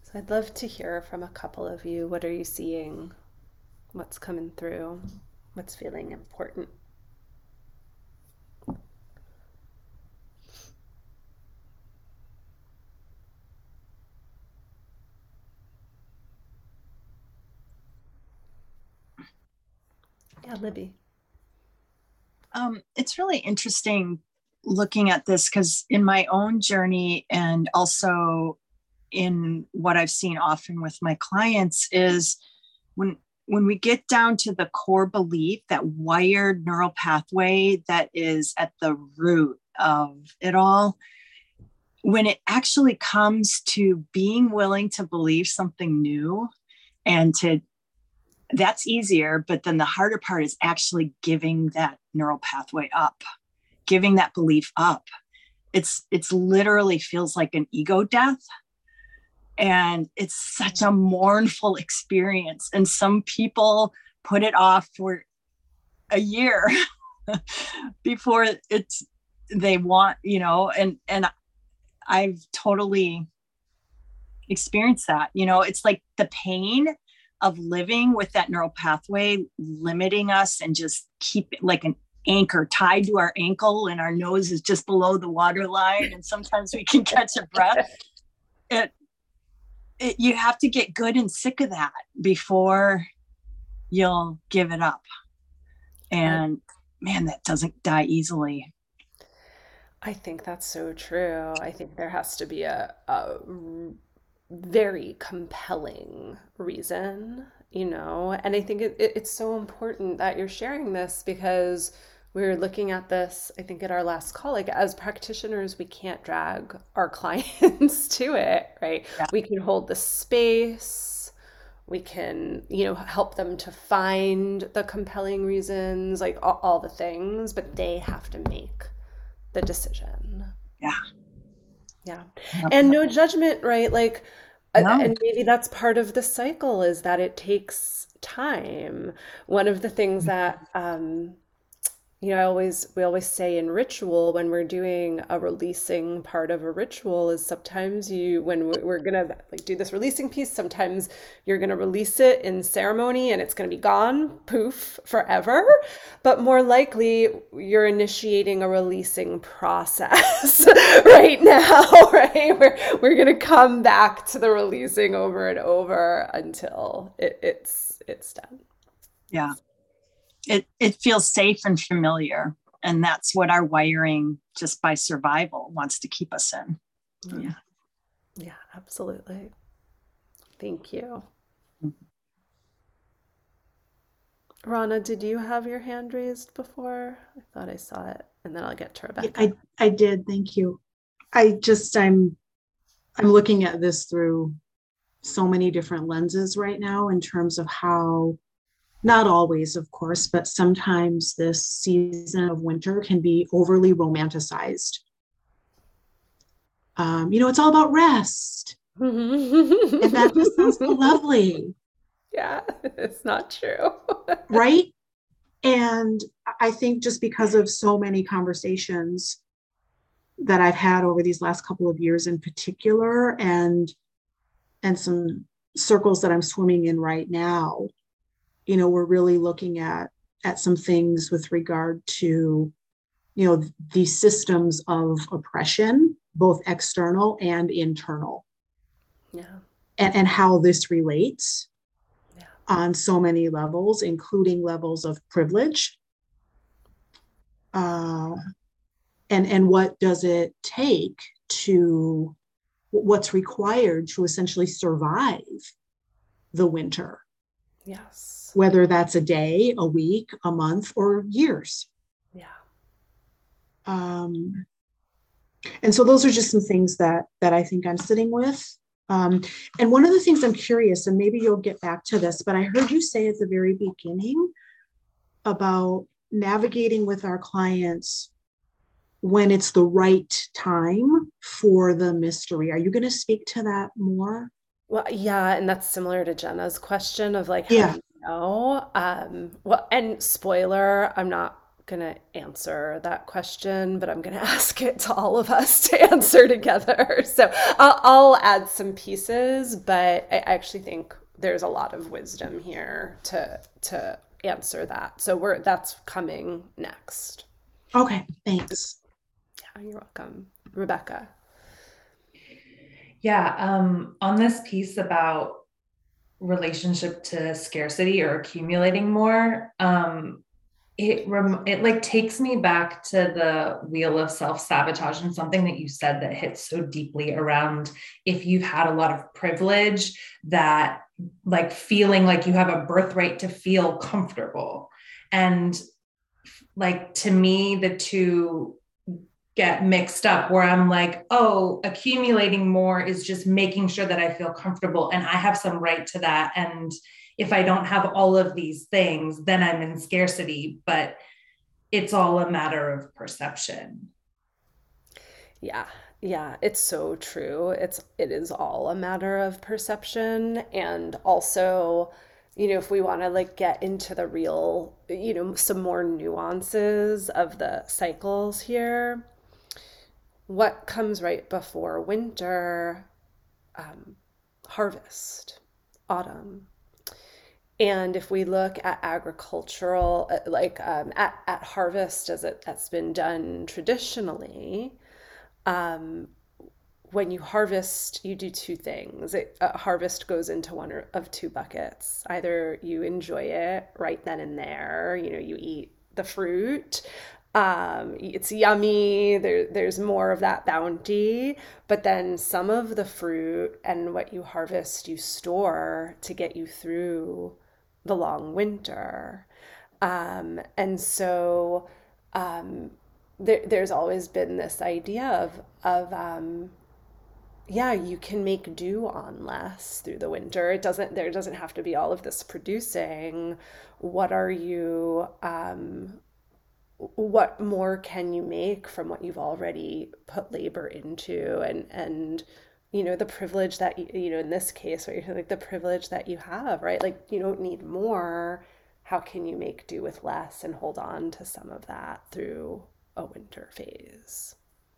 So I'd love to hear from a couple of you. What are you seeing? What's coming through? What's feeling important? Yeah, Libby. It's really interesting looking at this because in my own journey and also in what I've seen often with my clients is when we get down to the core belief, that wired neural pathway that is at the root of it all, when it actually comes to being willing to believe something new and that's easier, but then the harder part is actually giving that neural pathway up, giving that belief up. It's literally feels like an ego death. And it's such a mournful experience. And some people put it off for a year before they want, and I've totally experienced that. It's like the pain of living with that neural pathway limiting us and just keep it like an anchor tied to our ankle, and our nose is just below the water line, and sometimes we can catch a breath. You have to get good and sick of that before you'll give it up. And man, that doesn't die easily. I think that's so true. I think there has to be a very compelling reason, and I think it's so important that you're sharing this, because we're looking at this, I think, at our last call, like as practitioners, we can't drag our clients to it, right? Yeah. We can hold the space, we can, help them to find the compelling reasons, like all the things, but they have to make the decision. Yeah. And no judgment, right? Like, No. and maybe that's part of the cycle, is that it takes time. One of the things that, we always say in ritual, when we're doing a releasing part of a ritual, is sometimes when we're gonna like do this releasing piece, sometimes you're gonna release it in ceremony and it's gonna be gone, poof, forever. But more likely you're initiating a releasing process right now, right? We're gonna come back to the releasing over and over until it's done. Yeah. It feels safe and familiar. And that's what our wiring, just by survival, wants to keep us in. Yeah. Yeah, absolutely. Thank you. Rana, did you have your hand raised before? I thought I saw it, and then I'll get to Rebecca. I did. Thank you. I'm looking at this through so many different lenses right now, in terms of how, not always, of course, but sometimes this season of winter can be overly romanticized. It's all about rest. And that just sounds so lovely. Yeah, it's not true. Right? And I think just because of so many conversations that I've had over these last couple of years in particular, and some circles that I'm swimming in right now, we're really looking at some things with regard to, these systems of oppression, both external and internal. Yeah. And how this relates on so many levels, including levels of privilege. And what does it take what's required to essentially survive the winter? Yes. Whether that's a day, a week, a month, or years. Yeah. And so those are just some things that I think I'm sitting with. And one of the things I'm curious, and maybe you'll get back to this, but I heard you say at the very beginning about navigating with our clients when it's the right time for the mystery. Are you going to speak to that more? Well, yeah, and that's similar to Jenna's question of like, Yeah. how do you know? Well, and spoiler, I'm not going to answer that question, but I'm going to ask it to all of us to answer together. So I'll add some pieces, but I actually think there's a lot of wisdom here to answer that. So that's coming next. Okay, thanks. Yeah, you're welcome. Rebecca. Yeah, on this piece about relationship to scarcity or accumulating more, it like takes me back to the wheel of self-sabotage, and something that you said that hits so deeply around if you've had a lot of privilege, that like feeling like you have a birthright to feel comfortable. And like, to me, the two get mixed up, where I'm like, oh, accumulating more is just making sure that I feel comfortable and I have some right to that. And if I don't have all of these things, then I'm in scarcity, but it's all a matter of perception. Yeah, it's so true. It is all a matter of perception. And also, if we want to like get into the real, some more nuances of the cycles here, what comes right before winter? Harvest, autumn. And if we look at agricultural, at harvest as that's been done traditionally, when you harvest, you do two things. Harvest goes into one of two buckets. Either you enjoy it right then and there, you eat the fruit. It's yummy. There's more of that bounty, but then some of the fruit and what you harvest, you store to get you through the long winter. And so there's always been this idea of you can make do on less through the winter. There doesn't have to be all of this producing. What more can you make from what you've already put labor into? And the privilege that in this case, right, like the privilege that you have, right? Like, you don't need more. How can you make do with less and hold on to some of that through a winter phase?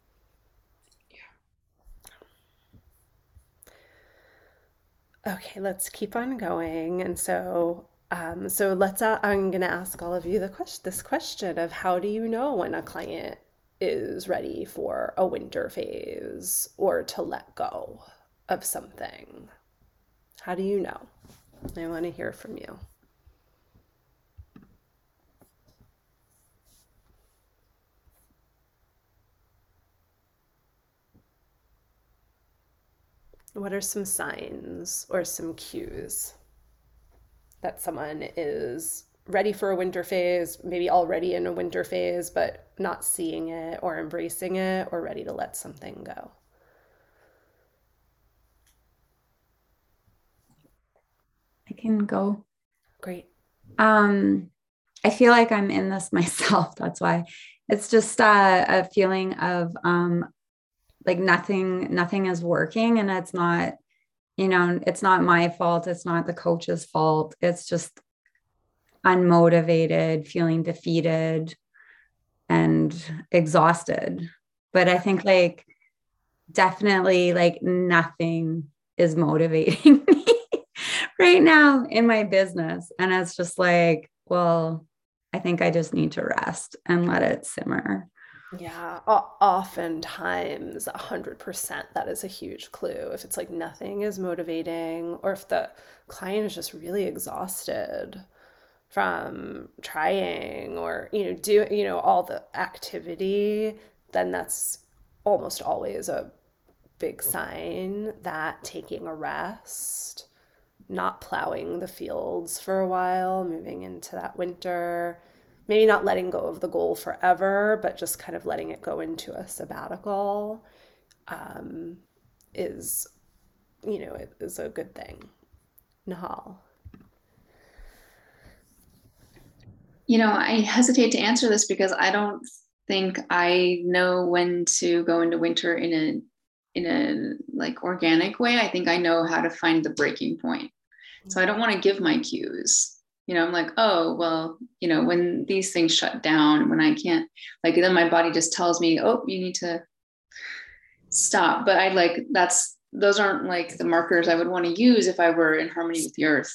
Yeah. Okay, let's keep on going. And so I'm going to ask all of you this question of, how do you know when a client is ready for a winter phase or to let go of something? How do you know? I want to hear from you. What are some signs or some cues that someone is ready for a winter phase, maybe already in a winter phase, but not seeing it or embracing it, or ready to let something go? I can go. Great. I feel like I'm in this myself. That's why it's just a feeling of like nothing is working, and it's not, it's not my fault. It's not the coach's fault. It's just unmotivated, feeling defeated and exhausted. But I think like definitely like nothing is motivating me right now in my business. And it's just like, well, I think I just need to rest and let it simmer. Yeah, oftentimes 100% that is a huge clue. If it's like nothing is motivating, or if the client is just really exhausted from trying or do all the activity, then that's almost always a big sign that taking a rest, not plowing the fields for a while, moving into that winter, maybe not letting go of the goal forever, but just kind of letting it go into a sabbatical, is a good thing. Nahal. I hesitate to answer this because I don't think I know when to go into winter in a like organic way. I think I know how to find the breaking point. So I don't want to give my cues, I'm like, oh, well, when these things shut down, when I can't, like, then my body just tells me, oh, you need to stop. But those aren't like the markers I would want to use if I were in harmony with the earth,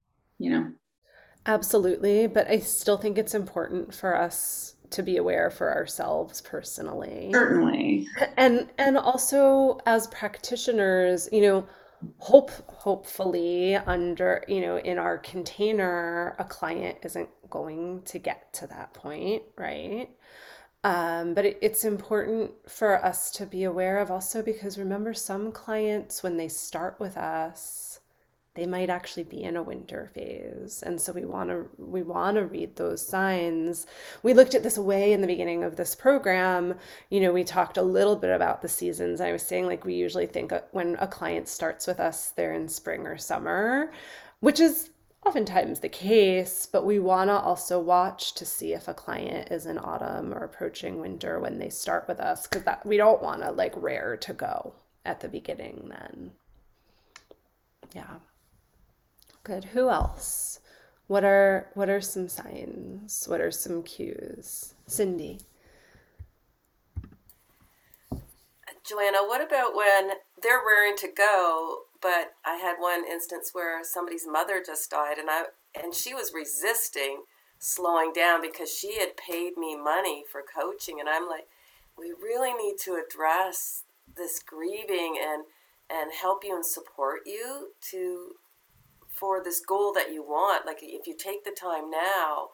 Absolutely. But I still think it's important for us to be aware for ourselves personally. Certainly. And also as practitioners, hopefully under, in our container, a client isn't going to get to that point, right? But it's important for us to be aware of also, because remember, some clients, when they start with us, they might actually be in a winter phase. And so we want to read those signs. We looked at this way in the beginning of this program. We talked a little bit about the seasons. I was saying, like, we usually think when a client starts with us, they're in spring or summer, which is oftentimes the case, but we want to also watch to see if a client is in autumn or approaching winter when they start with us, because we don't want to like rare to go at the beginning then. Yeah. Good. Who else? What are some signs? What are some cues? Cindy. Joanna, what about when they're raring to go, but I had one instance where somebody's mother just died, and she was resisting slowing down because she had paid me money for coaching, and I'm like, we really need to address this grieving and help you and support you for this goal that you want. Like, if you take the time now,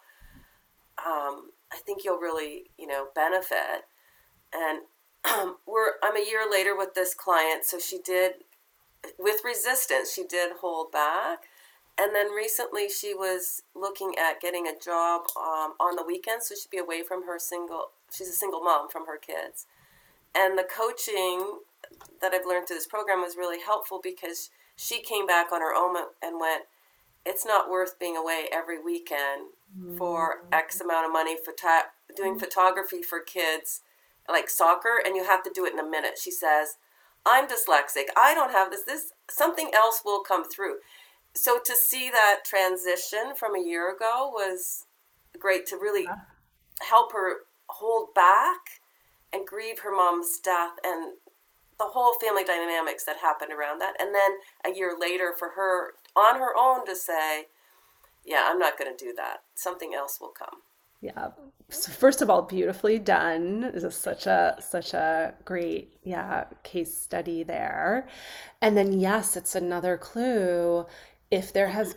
I think you'll really, benefit. And I'm a year later with this client, so she did, with resistance, she did hold back. And then recently she was looking at getting a job on the weekends, so she'd be away from she's a single mom from her kids. And the coaching that I've learned through this program was really helpful, because she came back on her own and went, it's not worth being away every weekend for X amount of money for doing photography for kids, like soccer, and you have to do it in a minute. She says, I'm dyslexic. I don't have this, something else will come through. So to see that transition from a year ago was great, to really help her hold back and grieve her mom's death and the whole family dynamics that happened around that. And then a year later for her on her own to say, yeah, I'm not going to do that. Something else will come. Yeah. So first of all, beautifully done. This is such a great, case study there. And then, yes, it's another clue. If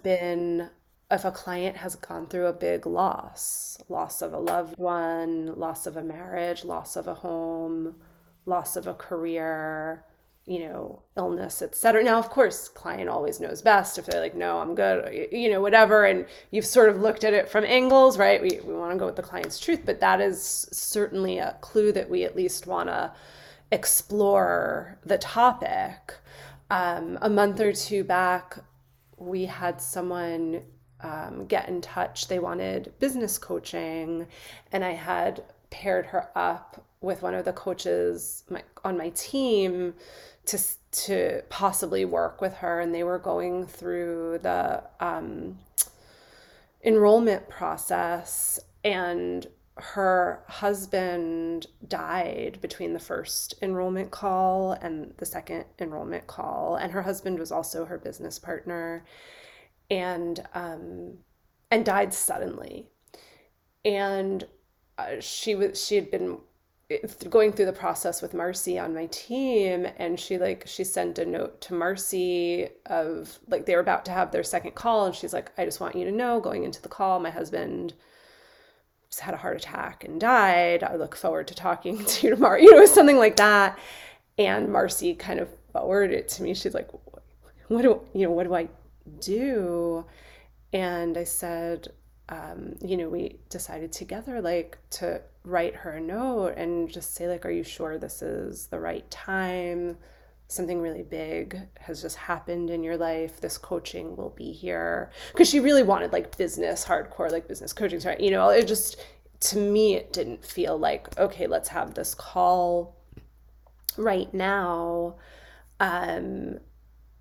a client has gone through a big loss of a loved one, loss of a marriage, loss of a home, loss of a career, illness, etc. Now, of course, client always knows best. If they're like, no, I'm good, whatever. And you've sort of looked at it from angles, right? We want to go with the client's truth, but that is certainly a clue that we at least want to explore the topic. A month or two back, we had someone get in touch. They wanted business coaching, and I had paired her up with one of the coaches on my team to possibly work with her. And they were going through the enrollment process, and her husband died between the first enrollment call and the second enrollment call. And her husband was also her business partner, and died suddenly. And she had been going through the process with Marcy on my team, and she sent a note to Marcy of like, they were about to have their second call, and she's like, I just want you to know, going into the call, my husband just had a heart attack and died. I look forward to talking to you tomorrow, something like that. And Marcy kind of forwarded it to me. She's like, what do I do? And I said, we decided together, like, to write her a note and just say, like, are you sure this is the right time? Something really big has just happened in your life. This coaching will be here. Because she really wanted, like, hardcore, like, business coaching. So, it just, to me, it didn't feel like, okay, let's have this call right now.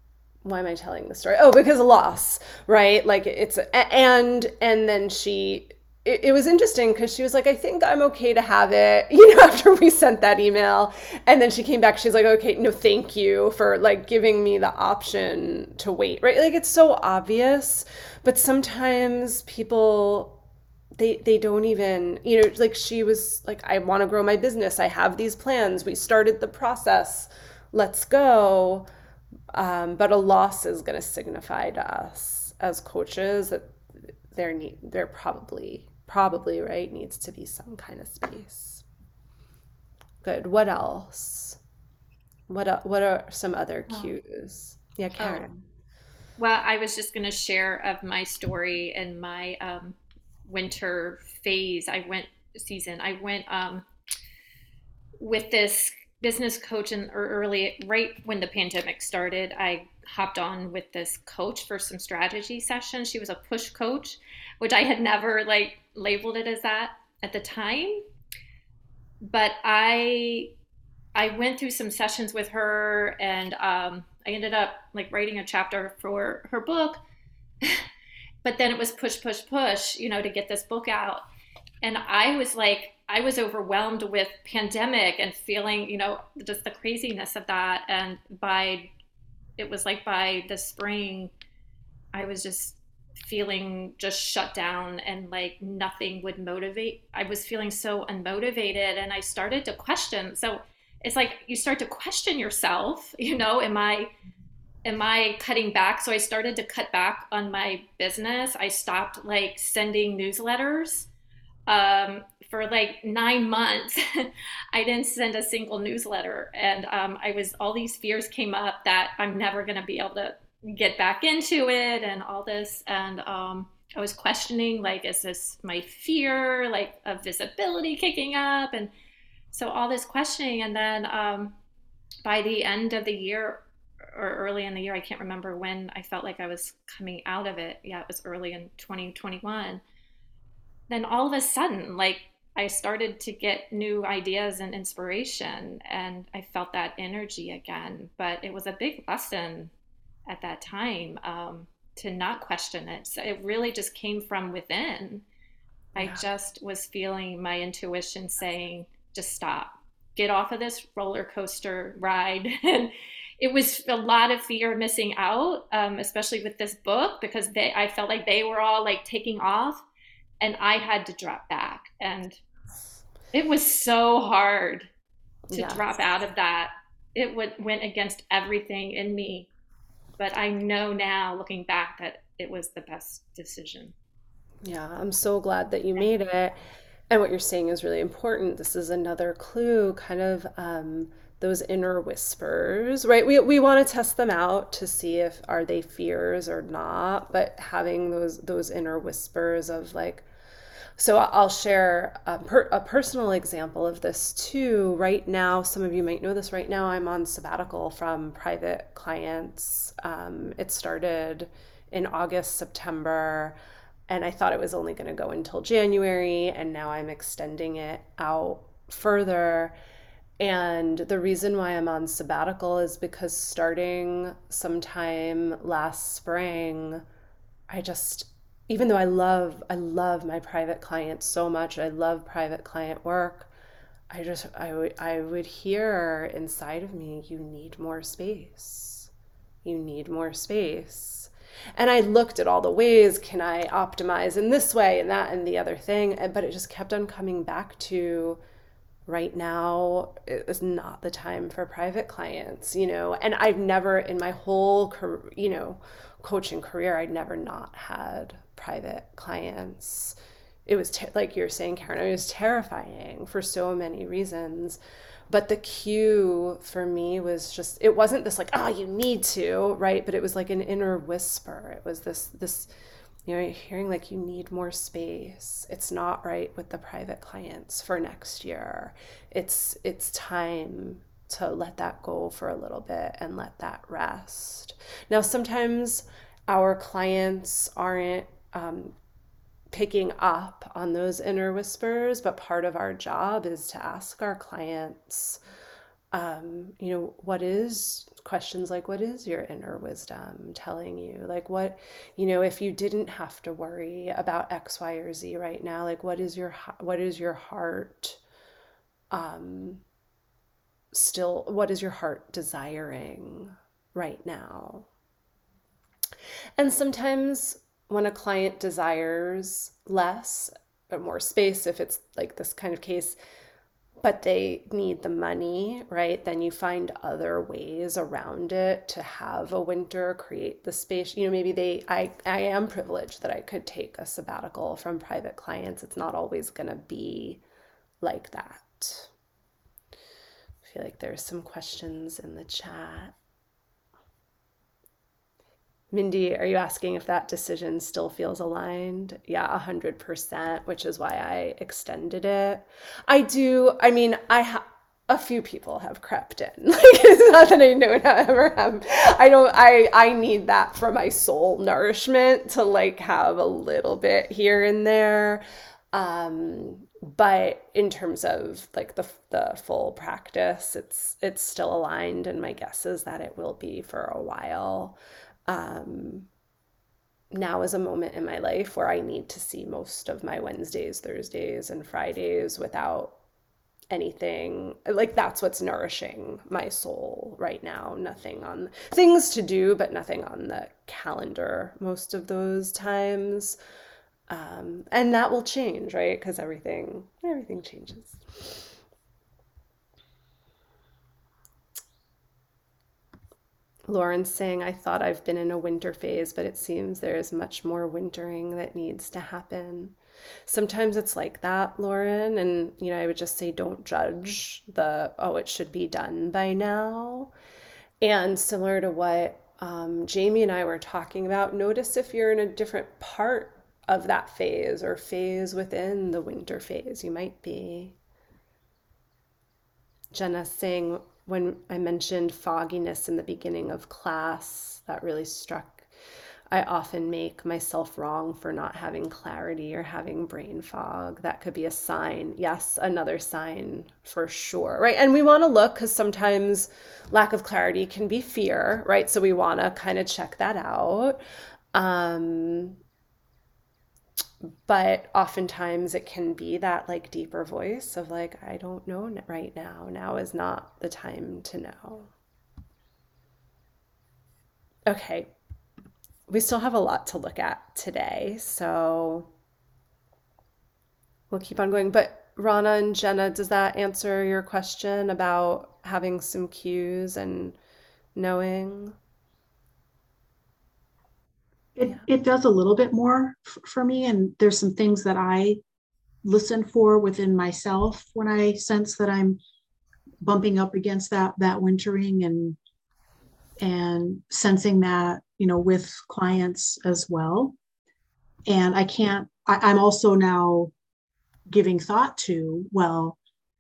why am I telling this story? Oh, because of loss, right? Like it's, and then it was interesting because she was like, I think I'm okay to have it, after we sent that email. And then she came back, she's like, okay, no, thank you for like giving me the option to wait, right? Like it's so obvious, but sometimes people, they don't even, like she was like, I want to grow my business. I have these plans. We started the process. Let's go. But a loss is going to signify to us as coaches that there probably right needs to be some kind of space. Good. What else? What are some other cues? Yeah, Karen. Well, I was just going to share of my story and my winter phase. I went with this business coach right when the pandemic started. I hopped on with this coach for some strategy sessions. She was a push coach, which I had never like labeled it as that at the time. But I went through some sessions with her, and I ended up like writing a chapter for her book. But then it was push, to get this book out. And I was overwhelmed with pandemic and feeling, just the craziness of that. And by the spring, I was just feeling just shut down and like nothing would motivate. I was feeling so unmotivated, and I started to question. So it's like you start to question yourself, am I cutting back? So I started to cut back on my business. I stopped like sending newsletters. For like 9 months, I didn't send a single newsletter. And all these fears came up that I'm never going to be able to get back into it and all this. And I was questioning, like, is this my fear, like of visibility kicking up? And so all this questioning. And then by the end of the year or early in the year, I can't remember when I felt like I was coming out of it. Yeah, it was early in 2021. Then all of a sudden, like I started to get new ideas and inspiration, and I felt that energy again. But it was a big lesson at that time to not question it. So it really just came from within. Yeah. I just was feeling my intuition saying, just stop, get off of this roller coaster ride. And it was a lot of fear of missing out, especially with this book, because I felt like they were all like taking off. And I had to drop back. And it was so hard to drop out of that. It went against everything in me. But I know now, looking back, that it was the best decision. Yeah, I'm so glad that you made it. And what you're saying is really important. This is another clue, kind of those inner whispers, right? We want to test them out to see if are they fears or not, but having those inner whispers of like, so I'll share a personal example of this too. Right now, some of you might know this, right now I'm on sabbatical from private clients. It started in August, September, and I thought it was only going to go until January, and now I'm extending it out further. And the reason why I'm on sabbatical is because starting sometime last spring, even though I love my private clients so much, I love private client work, I would hear inside of me, you need more space. You need more space. And I looked at all the ways, can I optimize in this way and that and the other thing, but it just kept on coming back to, right now is not the time for private clients, and I've never in my whole career, coaching career, I'd never not had private clients. It was like you're saying, Karen, it was terrifying for so many reasons. But the cue for me was just, it wasn't this like, oh, you need to, right? But it was like an inner whisper. It was this you're hearing like you need more space. It's not right with the private clients for next year. It's time to let that go for a little bit and let that rest. Now, sometimes our clients aren't picking up on those inner whispers, but part of our job is to ask our clients, What is questions like, what is your inner wisdom telling you? Like, what, if you didn't have to worry about X, Y, or Z right now, like, what is your heart, what is your heart desiring right now? And sometimes when a client desires less or more space, if it's like this kind of case, but they need the money, right? Then you find other ways around it to have a winter, create the space. Maybe I am privileged that I could take a sabbatical from private clients. It's not always going to be like that. I feel like there's some questions in the chat. Mindy, are you asking if that decision still feels aligned? Yeah, 100%, which is why I extended it. I do. I mean, a few people have crept in. Like, it's not that I don't ever have. I need that for my soul nourishment to like have a little bit here and there. But in terms of like the full practice, it's still aligned, and my guess is that it will be for a while. Now is a moment in my life where I need to see most of my Wednesdays, Thursdays, and Fridays without anything. Like, that's what's nourishing my soul right now. Nothing on things to do, but nothing on the calendar most of those times. And that will change, right? Because everything changes. Lauren's saying, I thought I've been in a winter phase, but it seems there is much more wintering that needs to happen. Sometimes it's like that, Lauren. And, I would just say, don't judge it should be done by now. And similar to what Jamie and I were talking about, notice if you're in a different part of that phase or phase within the winter phase. You might be. Jenna's saying, when I mentioned fogginess in the beginning of class, that really struck. I often make myself wrong for not having clarity or having brain fog. That could be a sign. Yes, another sign for sure, right? And we want to look, because sometimes lack of clarity can be fear, right? So we want to kind of check that out. But oftentimes it can be that like deeper voice of like, I don't know right now. Now is not the time to know. Okay. We still have a lot to look at today, so we'll keep on going. But Rana and Jenna, does that answer your question about having some cues and knowing? It does a little bit more for me, and there's some things that I listen for within myself when I sense that I'm bumping up against that wintering, and sensing that, with clients as well. And I'm also now giving thought to, well,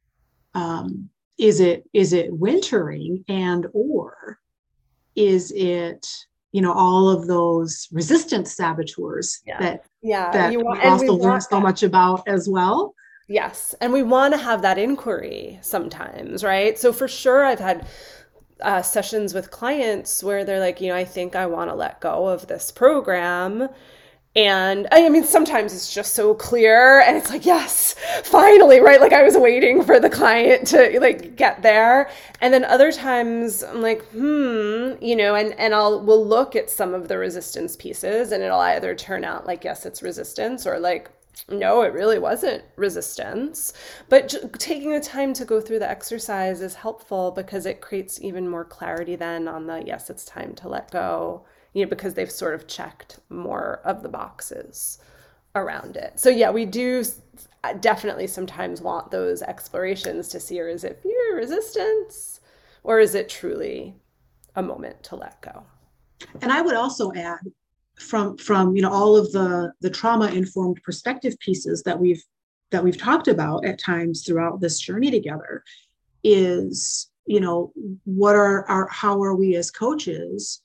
is it wintering, and or is it all of those resistance saboteurs that we also learn so much about as well. Yes. And we want to have that inquiry sometimes, right? So for sure, I've had sessions with clients where they're like, I think I want to let go of this program. And I mean, sometimes it's just so clear and it's like, yes, finally, right? Like I was waiting for the client to like get there. And then other times I'm like, and we'll look at some of the resistance pieces, and it'll either turn out like, yes, it's resistance, or like, no, it really wasn't resistance. But taking the time to go through the exercise is helpful, because it creates even more clarity then on the, yes, it's time to let go. Because they've sort of checked more of the boxes around it. So yeah, we do definitely sometimes want those explorations to see, or is it fear, resistance, or is it truly a moment to let go? And I would also add, from all of the trauma-informed perspective pieces that we've talked about at times throughout this journey together, is how are we as coaches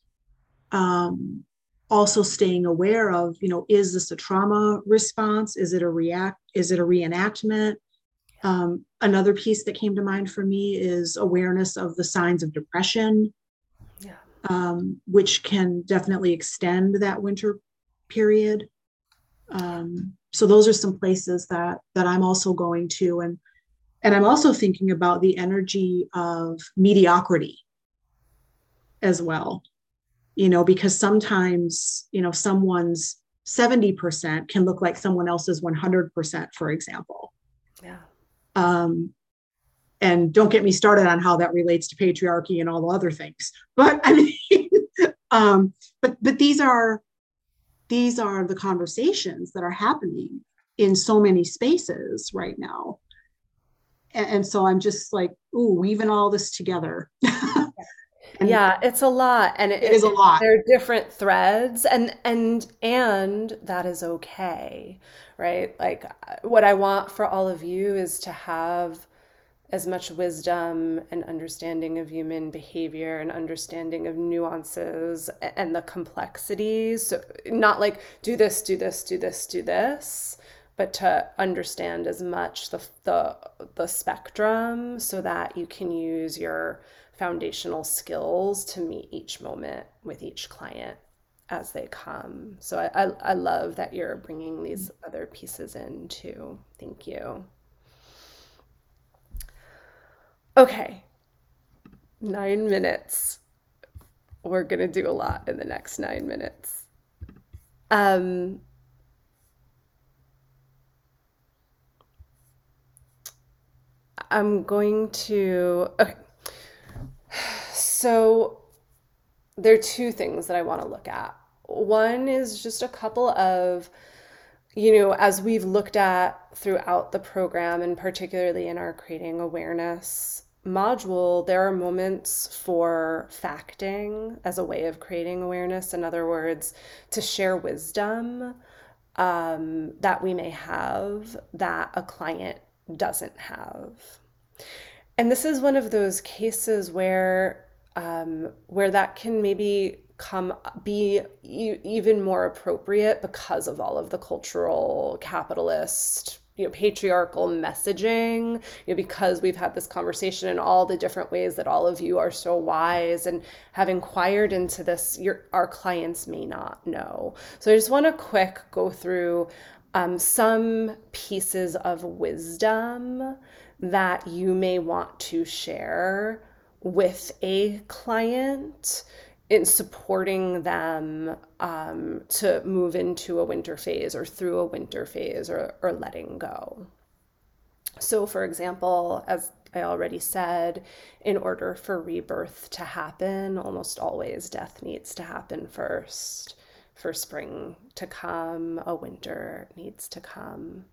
also staying aware of, is this a trauma response? Is it a reenactment? Another piece that came to mind for me is awareness of the signs of depression, which can definitely extend that winter period. So those are some places that I'm also going to, and I'm also thinking about the energy of mediocrity as well, because sometimes, someone's 70% can look like someone else's 100%, for example. Yeah. And don't get me started on how that relates to patriarchy and all the other things. But I mean, but these are the conversations that are happening in so many spaces right now. And so I'm just like, ooh, weaving all this together. Yeah, it's a lot, and it is a lot. There are different threads, and that is okay, right? Like, what I want for all of you is to have as much wisdom and understanding of human behavior and understanding of nuances and the complexities. So not like do this, do this, do this, do this, but to understand as much the spectrum so that you can use your foundational skills to meet each moment with each client as they come. So I love that you're bringing these other pieces in too. Thank you. Okay, 9 minutes. We're gonna do a lot in the next 9 minutes. I'm going to, okay. So there are two things that I want to look at. One is just a couple of, as we've looked at throughout the program, and particularly in our Creating Awareness module, there are moments for facting as a way of creating awareness. In other words, to share wisdom that we may have that a client doesn't have. And this is one of those cases where that can maybe be even more appropriate because of all of the cultural capitalist, patriarchal messaging, because we've had this conversation in all the different ways that all of you are so wise and have inquired into this, our clients may not know. So I just want to go through some pieces of wisdom that you may want to share with a client in supporting them to move into a winter phase or through a winter phase or letting go. So, for example, as I already said, in order for rebirth to happen, almost always death needs to happen first. For spring to come, a winter needs to come.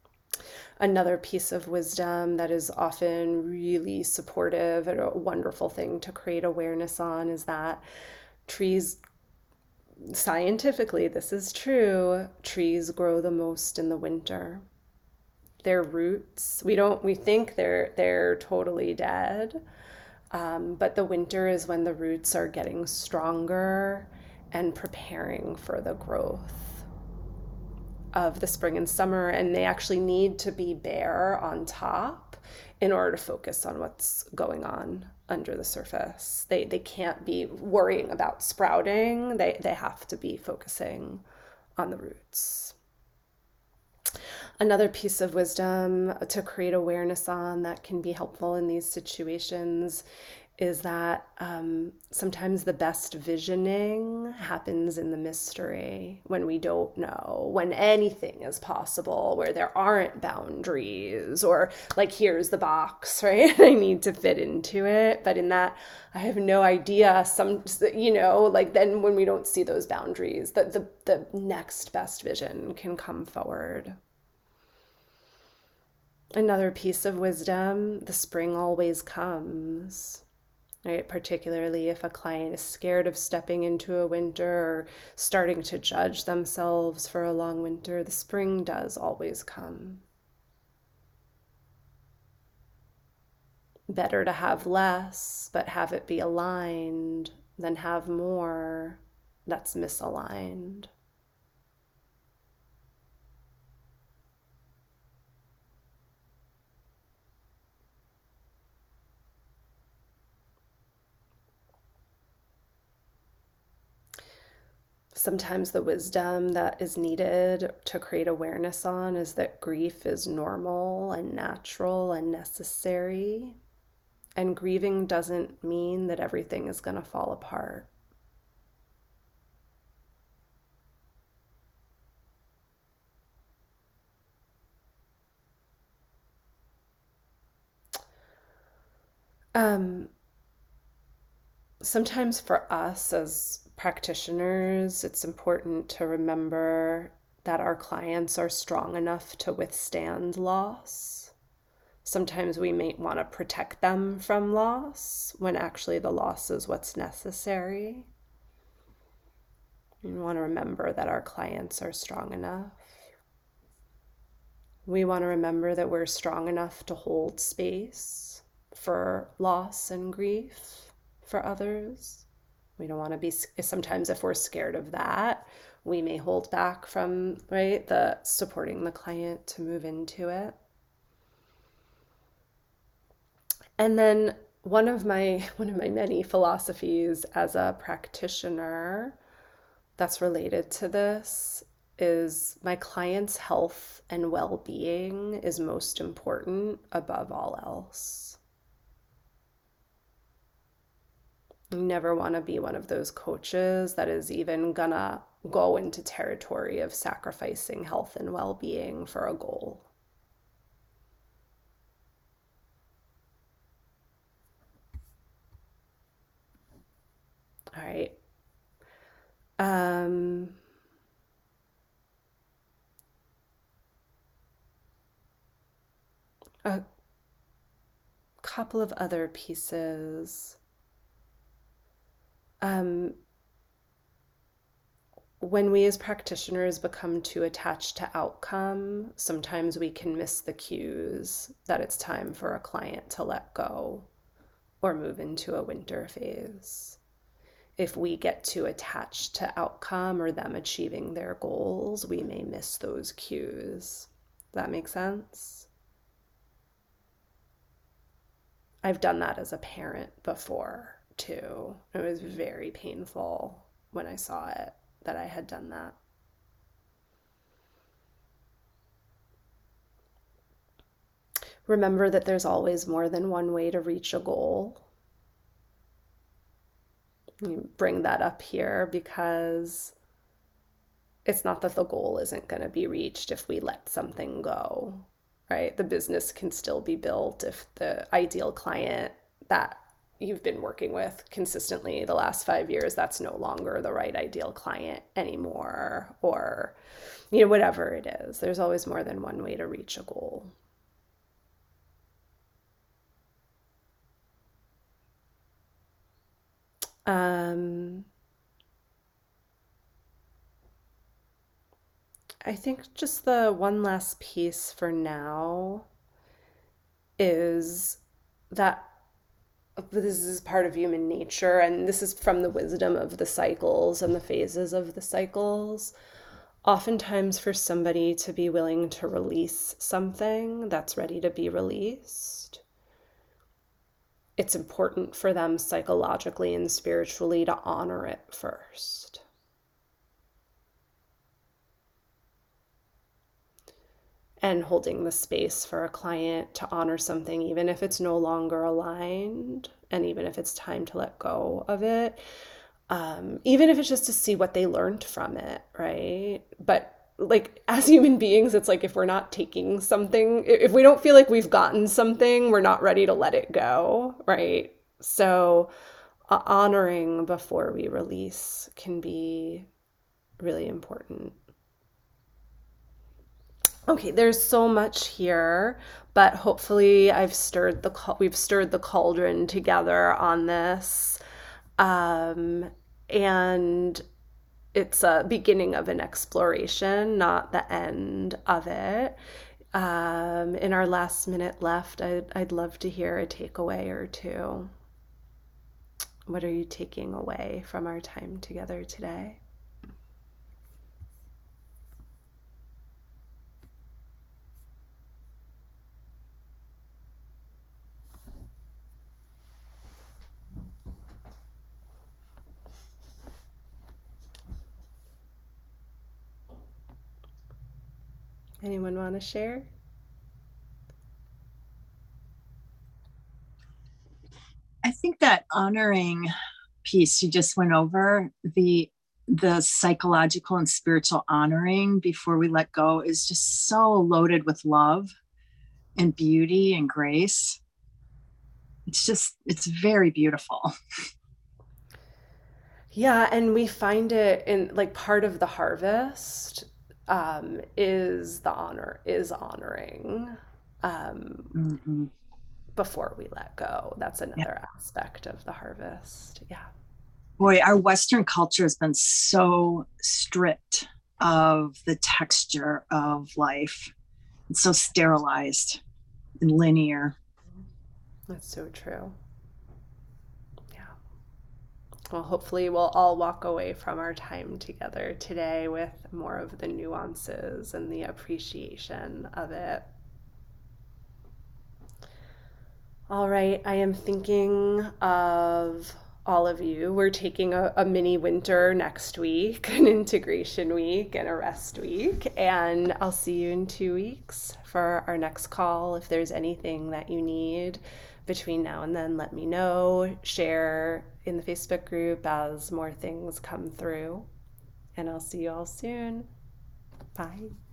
Another piece of wisdom that is often really supportive and a wonderful thing to create awareness on is that trees, scientifically, this is true, trees grow the most in the winter. Their roots, we think they're totally dead, but the winter is when the roots are getting stronger and preparing for the growth of the spring and summer, and they actually need to be bare on top in order to focus on what's going on under the surface. They can't be worrying about sprouting. They have to be focusing on the roots. Another piece of wisdom to create awareness on that can be helpful in these situations is that sometimes the best visioning happens in the mystery, when we don't know, when anything is possible, where there aren't boundaries, or like, here's the box, right? I need to fit into it. But in that, I have no idea, like, then when we don't see those boundaries, the next best vision can come forward. Another piece of wisdom, the spring always comes. Right? Particularly if a client is scared of stepping into a winter or starting to judge themselves for a long winter, the spring does always come. Better to have less, but have it be aligned, than have more that's misaligned. Sometimes the wisdom that is needed to create awareness on is that grief is normal and natural and necessary. And grieving doesn't mean that everything is going to fall apart. Sometimes for us as practitioners, it's important to remember that our clients are strong enough to withstand loss. Sometimes we may want to protect them from loss when actually the loss is what's necessary. We want to remember that our clients are strong enough. We want to remember that we're strong enough to hold space for loss and grief for others. We don't want to be, sometimes if we're scared of that, we may hold back from, right, the supporting the client to move into it. And then one of my many philosophies as a practitioner that's related to this is my client's health and well-being is most important above all else. You never want to be one of those coaches that is even gonna go into territory of sacrificing health and well-being for a goal. All right. A couple of other pieces. When we as practitioners become too attached to outcome, sometimes we can miss the cues that it's time for a client to let go or move into a winter phase. If we get too attached to outcome or them achieving their goals, we may miss those cues. Does that make sense? I've done that as a parent before too. It was very painful when I saw it, that I had done that. Remember that there's always more than one way to reach a goal. You bring that up here because it's not that the goal isn't going to be reached if we let something go, right? The business can still be built if the ideal client that you've been working with consistently the last 5 years, that's no longer the right ideal client anymore, or, whatever it is. There's always more than one way to reach a goal. I think just the one last piece for now is that this is part of human nature, and this is from the wisdom of the cycles and the phases of the cycles. Oftentimes for somebody to be willing to release something that's ready to be released, it's important for them psychologically and spiritually to honor it first. And holding the space for a client to honor something, even if it's no longer aligned, and even if it's time to let go of it, even if it's just to see what they learned from it, right? But like as human beings, it's like if we're not taking something, if we don't feel like we've gotten something, we're not ready to let it go, right? So honoring before we release can be really important. Okay, there's so much here, but hopefully we've stirred the cauldron together on this. And it's a beginning of an exploration, not the end of it. In our last minute left, I'd love to hear a takeaway or two. What are you taking away from our time together today? Anyone want to share? I think that honoring piece you just went over, the psychological and spiritual honoring before we let go, is just so loaded with love and beauty and grace. It's very beautiful. Yeah, and we find it in like part of the harvest is honoring before we let go. That's another aspect of the harvest. Yeah. Boy, our Western culture has been so stripped of the texture of life. It's so sterilized and linear. That's so true. Yeah. Well, hopefully we'll all walk away from our time together today with more of the nuances and the appreciation of it. All right, I am thinking of all of you. We're taking a mini winter next week, an integration week and a rest week, and I'll see you in 2 weeks for our next call. If there's anything that you need between now and then, let me know. Share in the Facebook group as more things come through, and I'll see you all soon. Bye.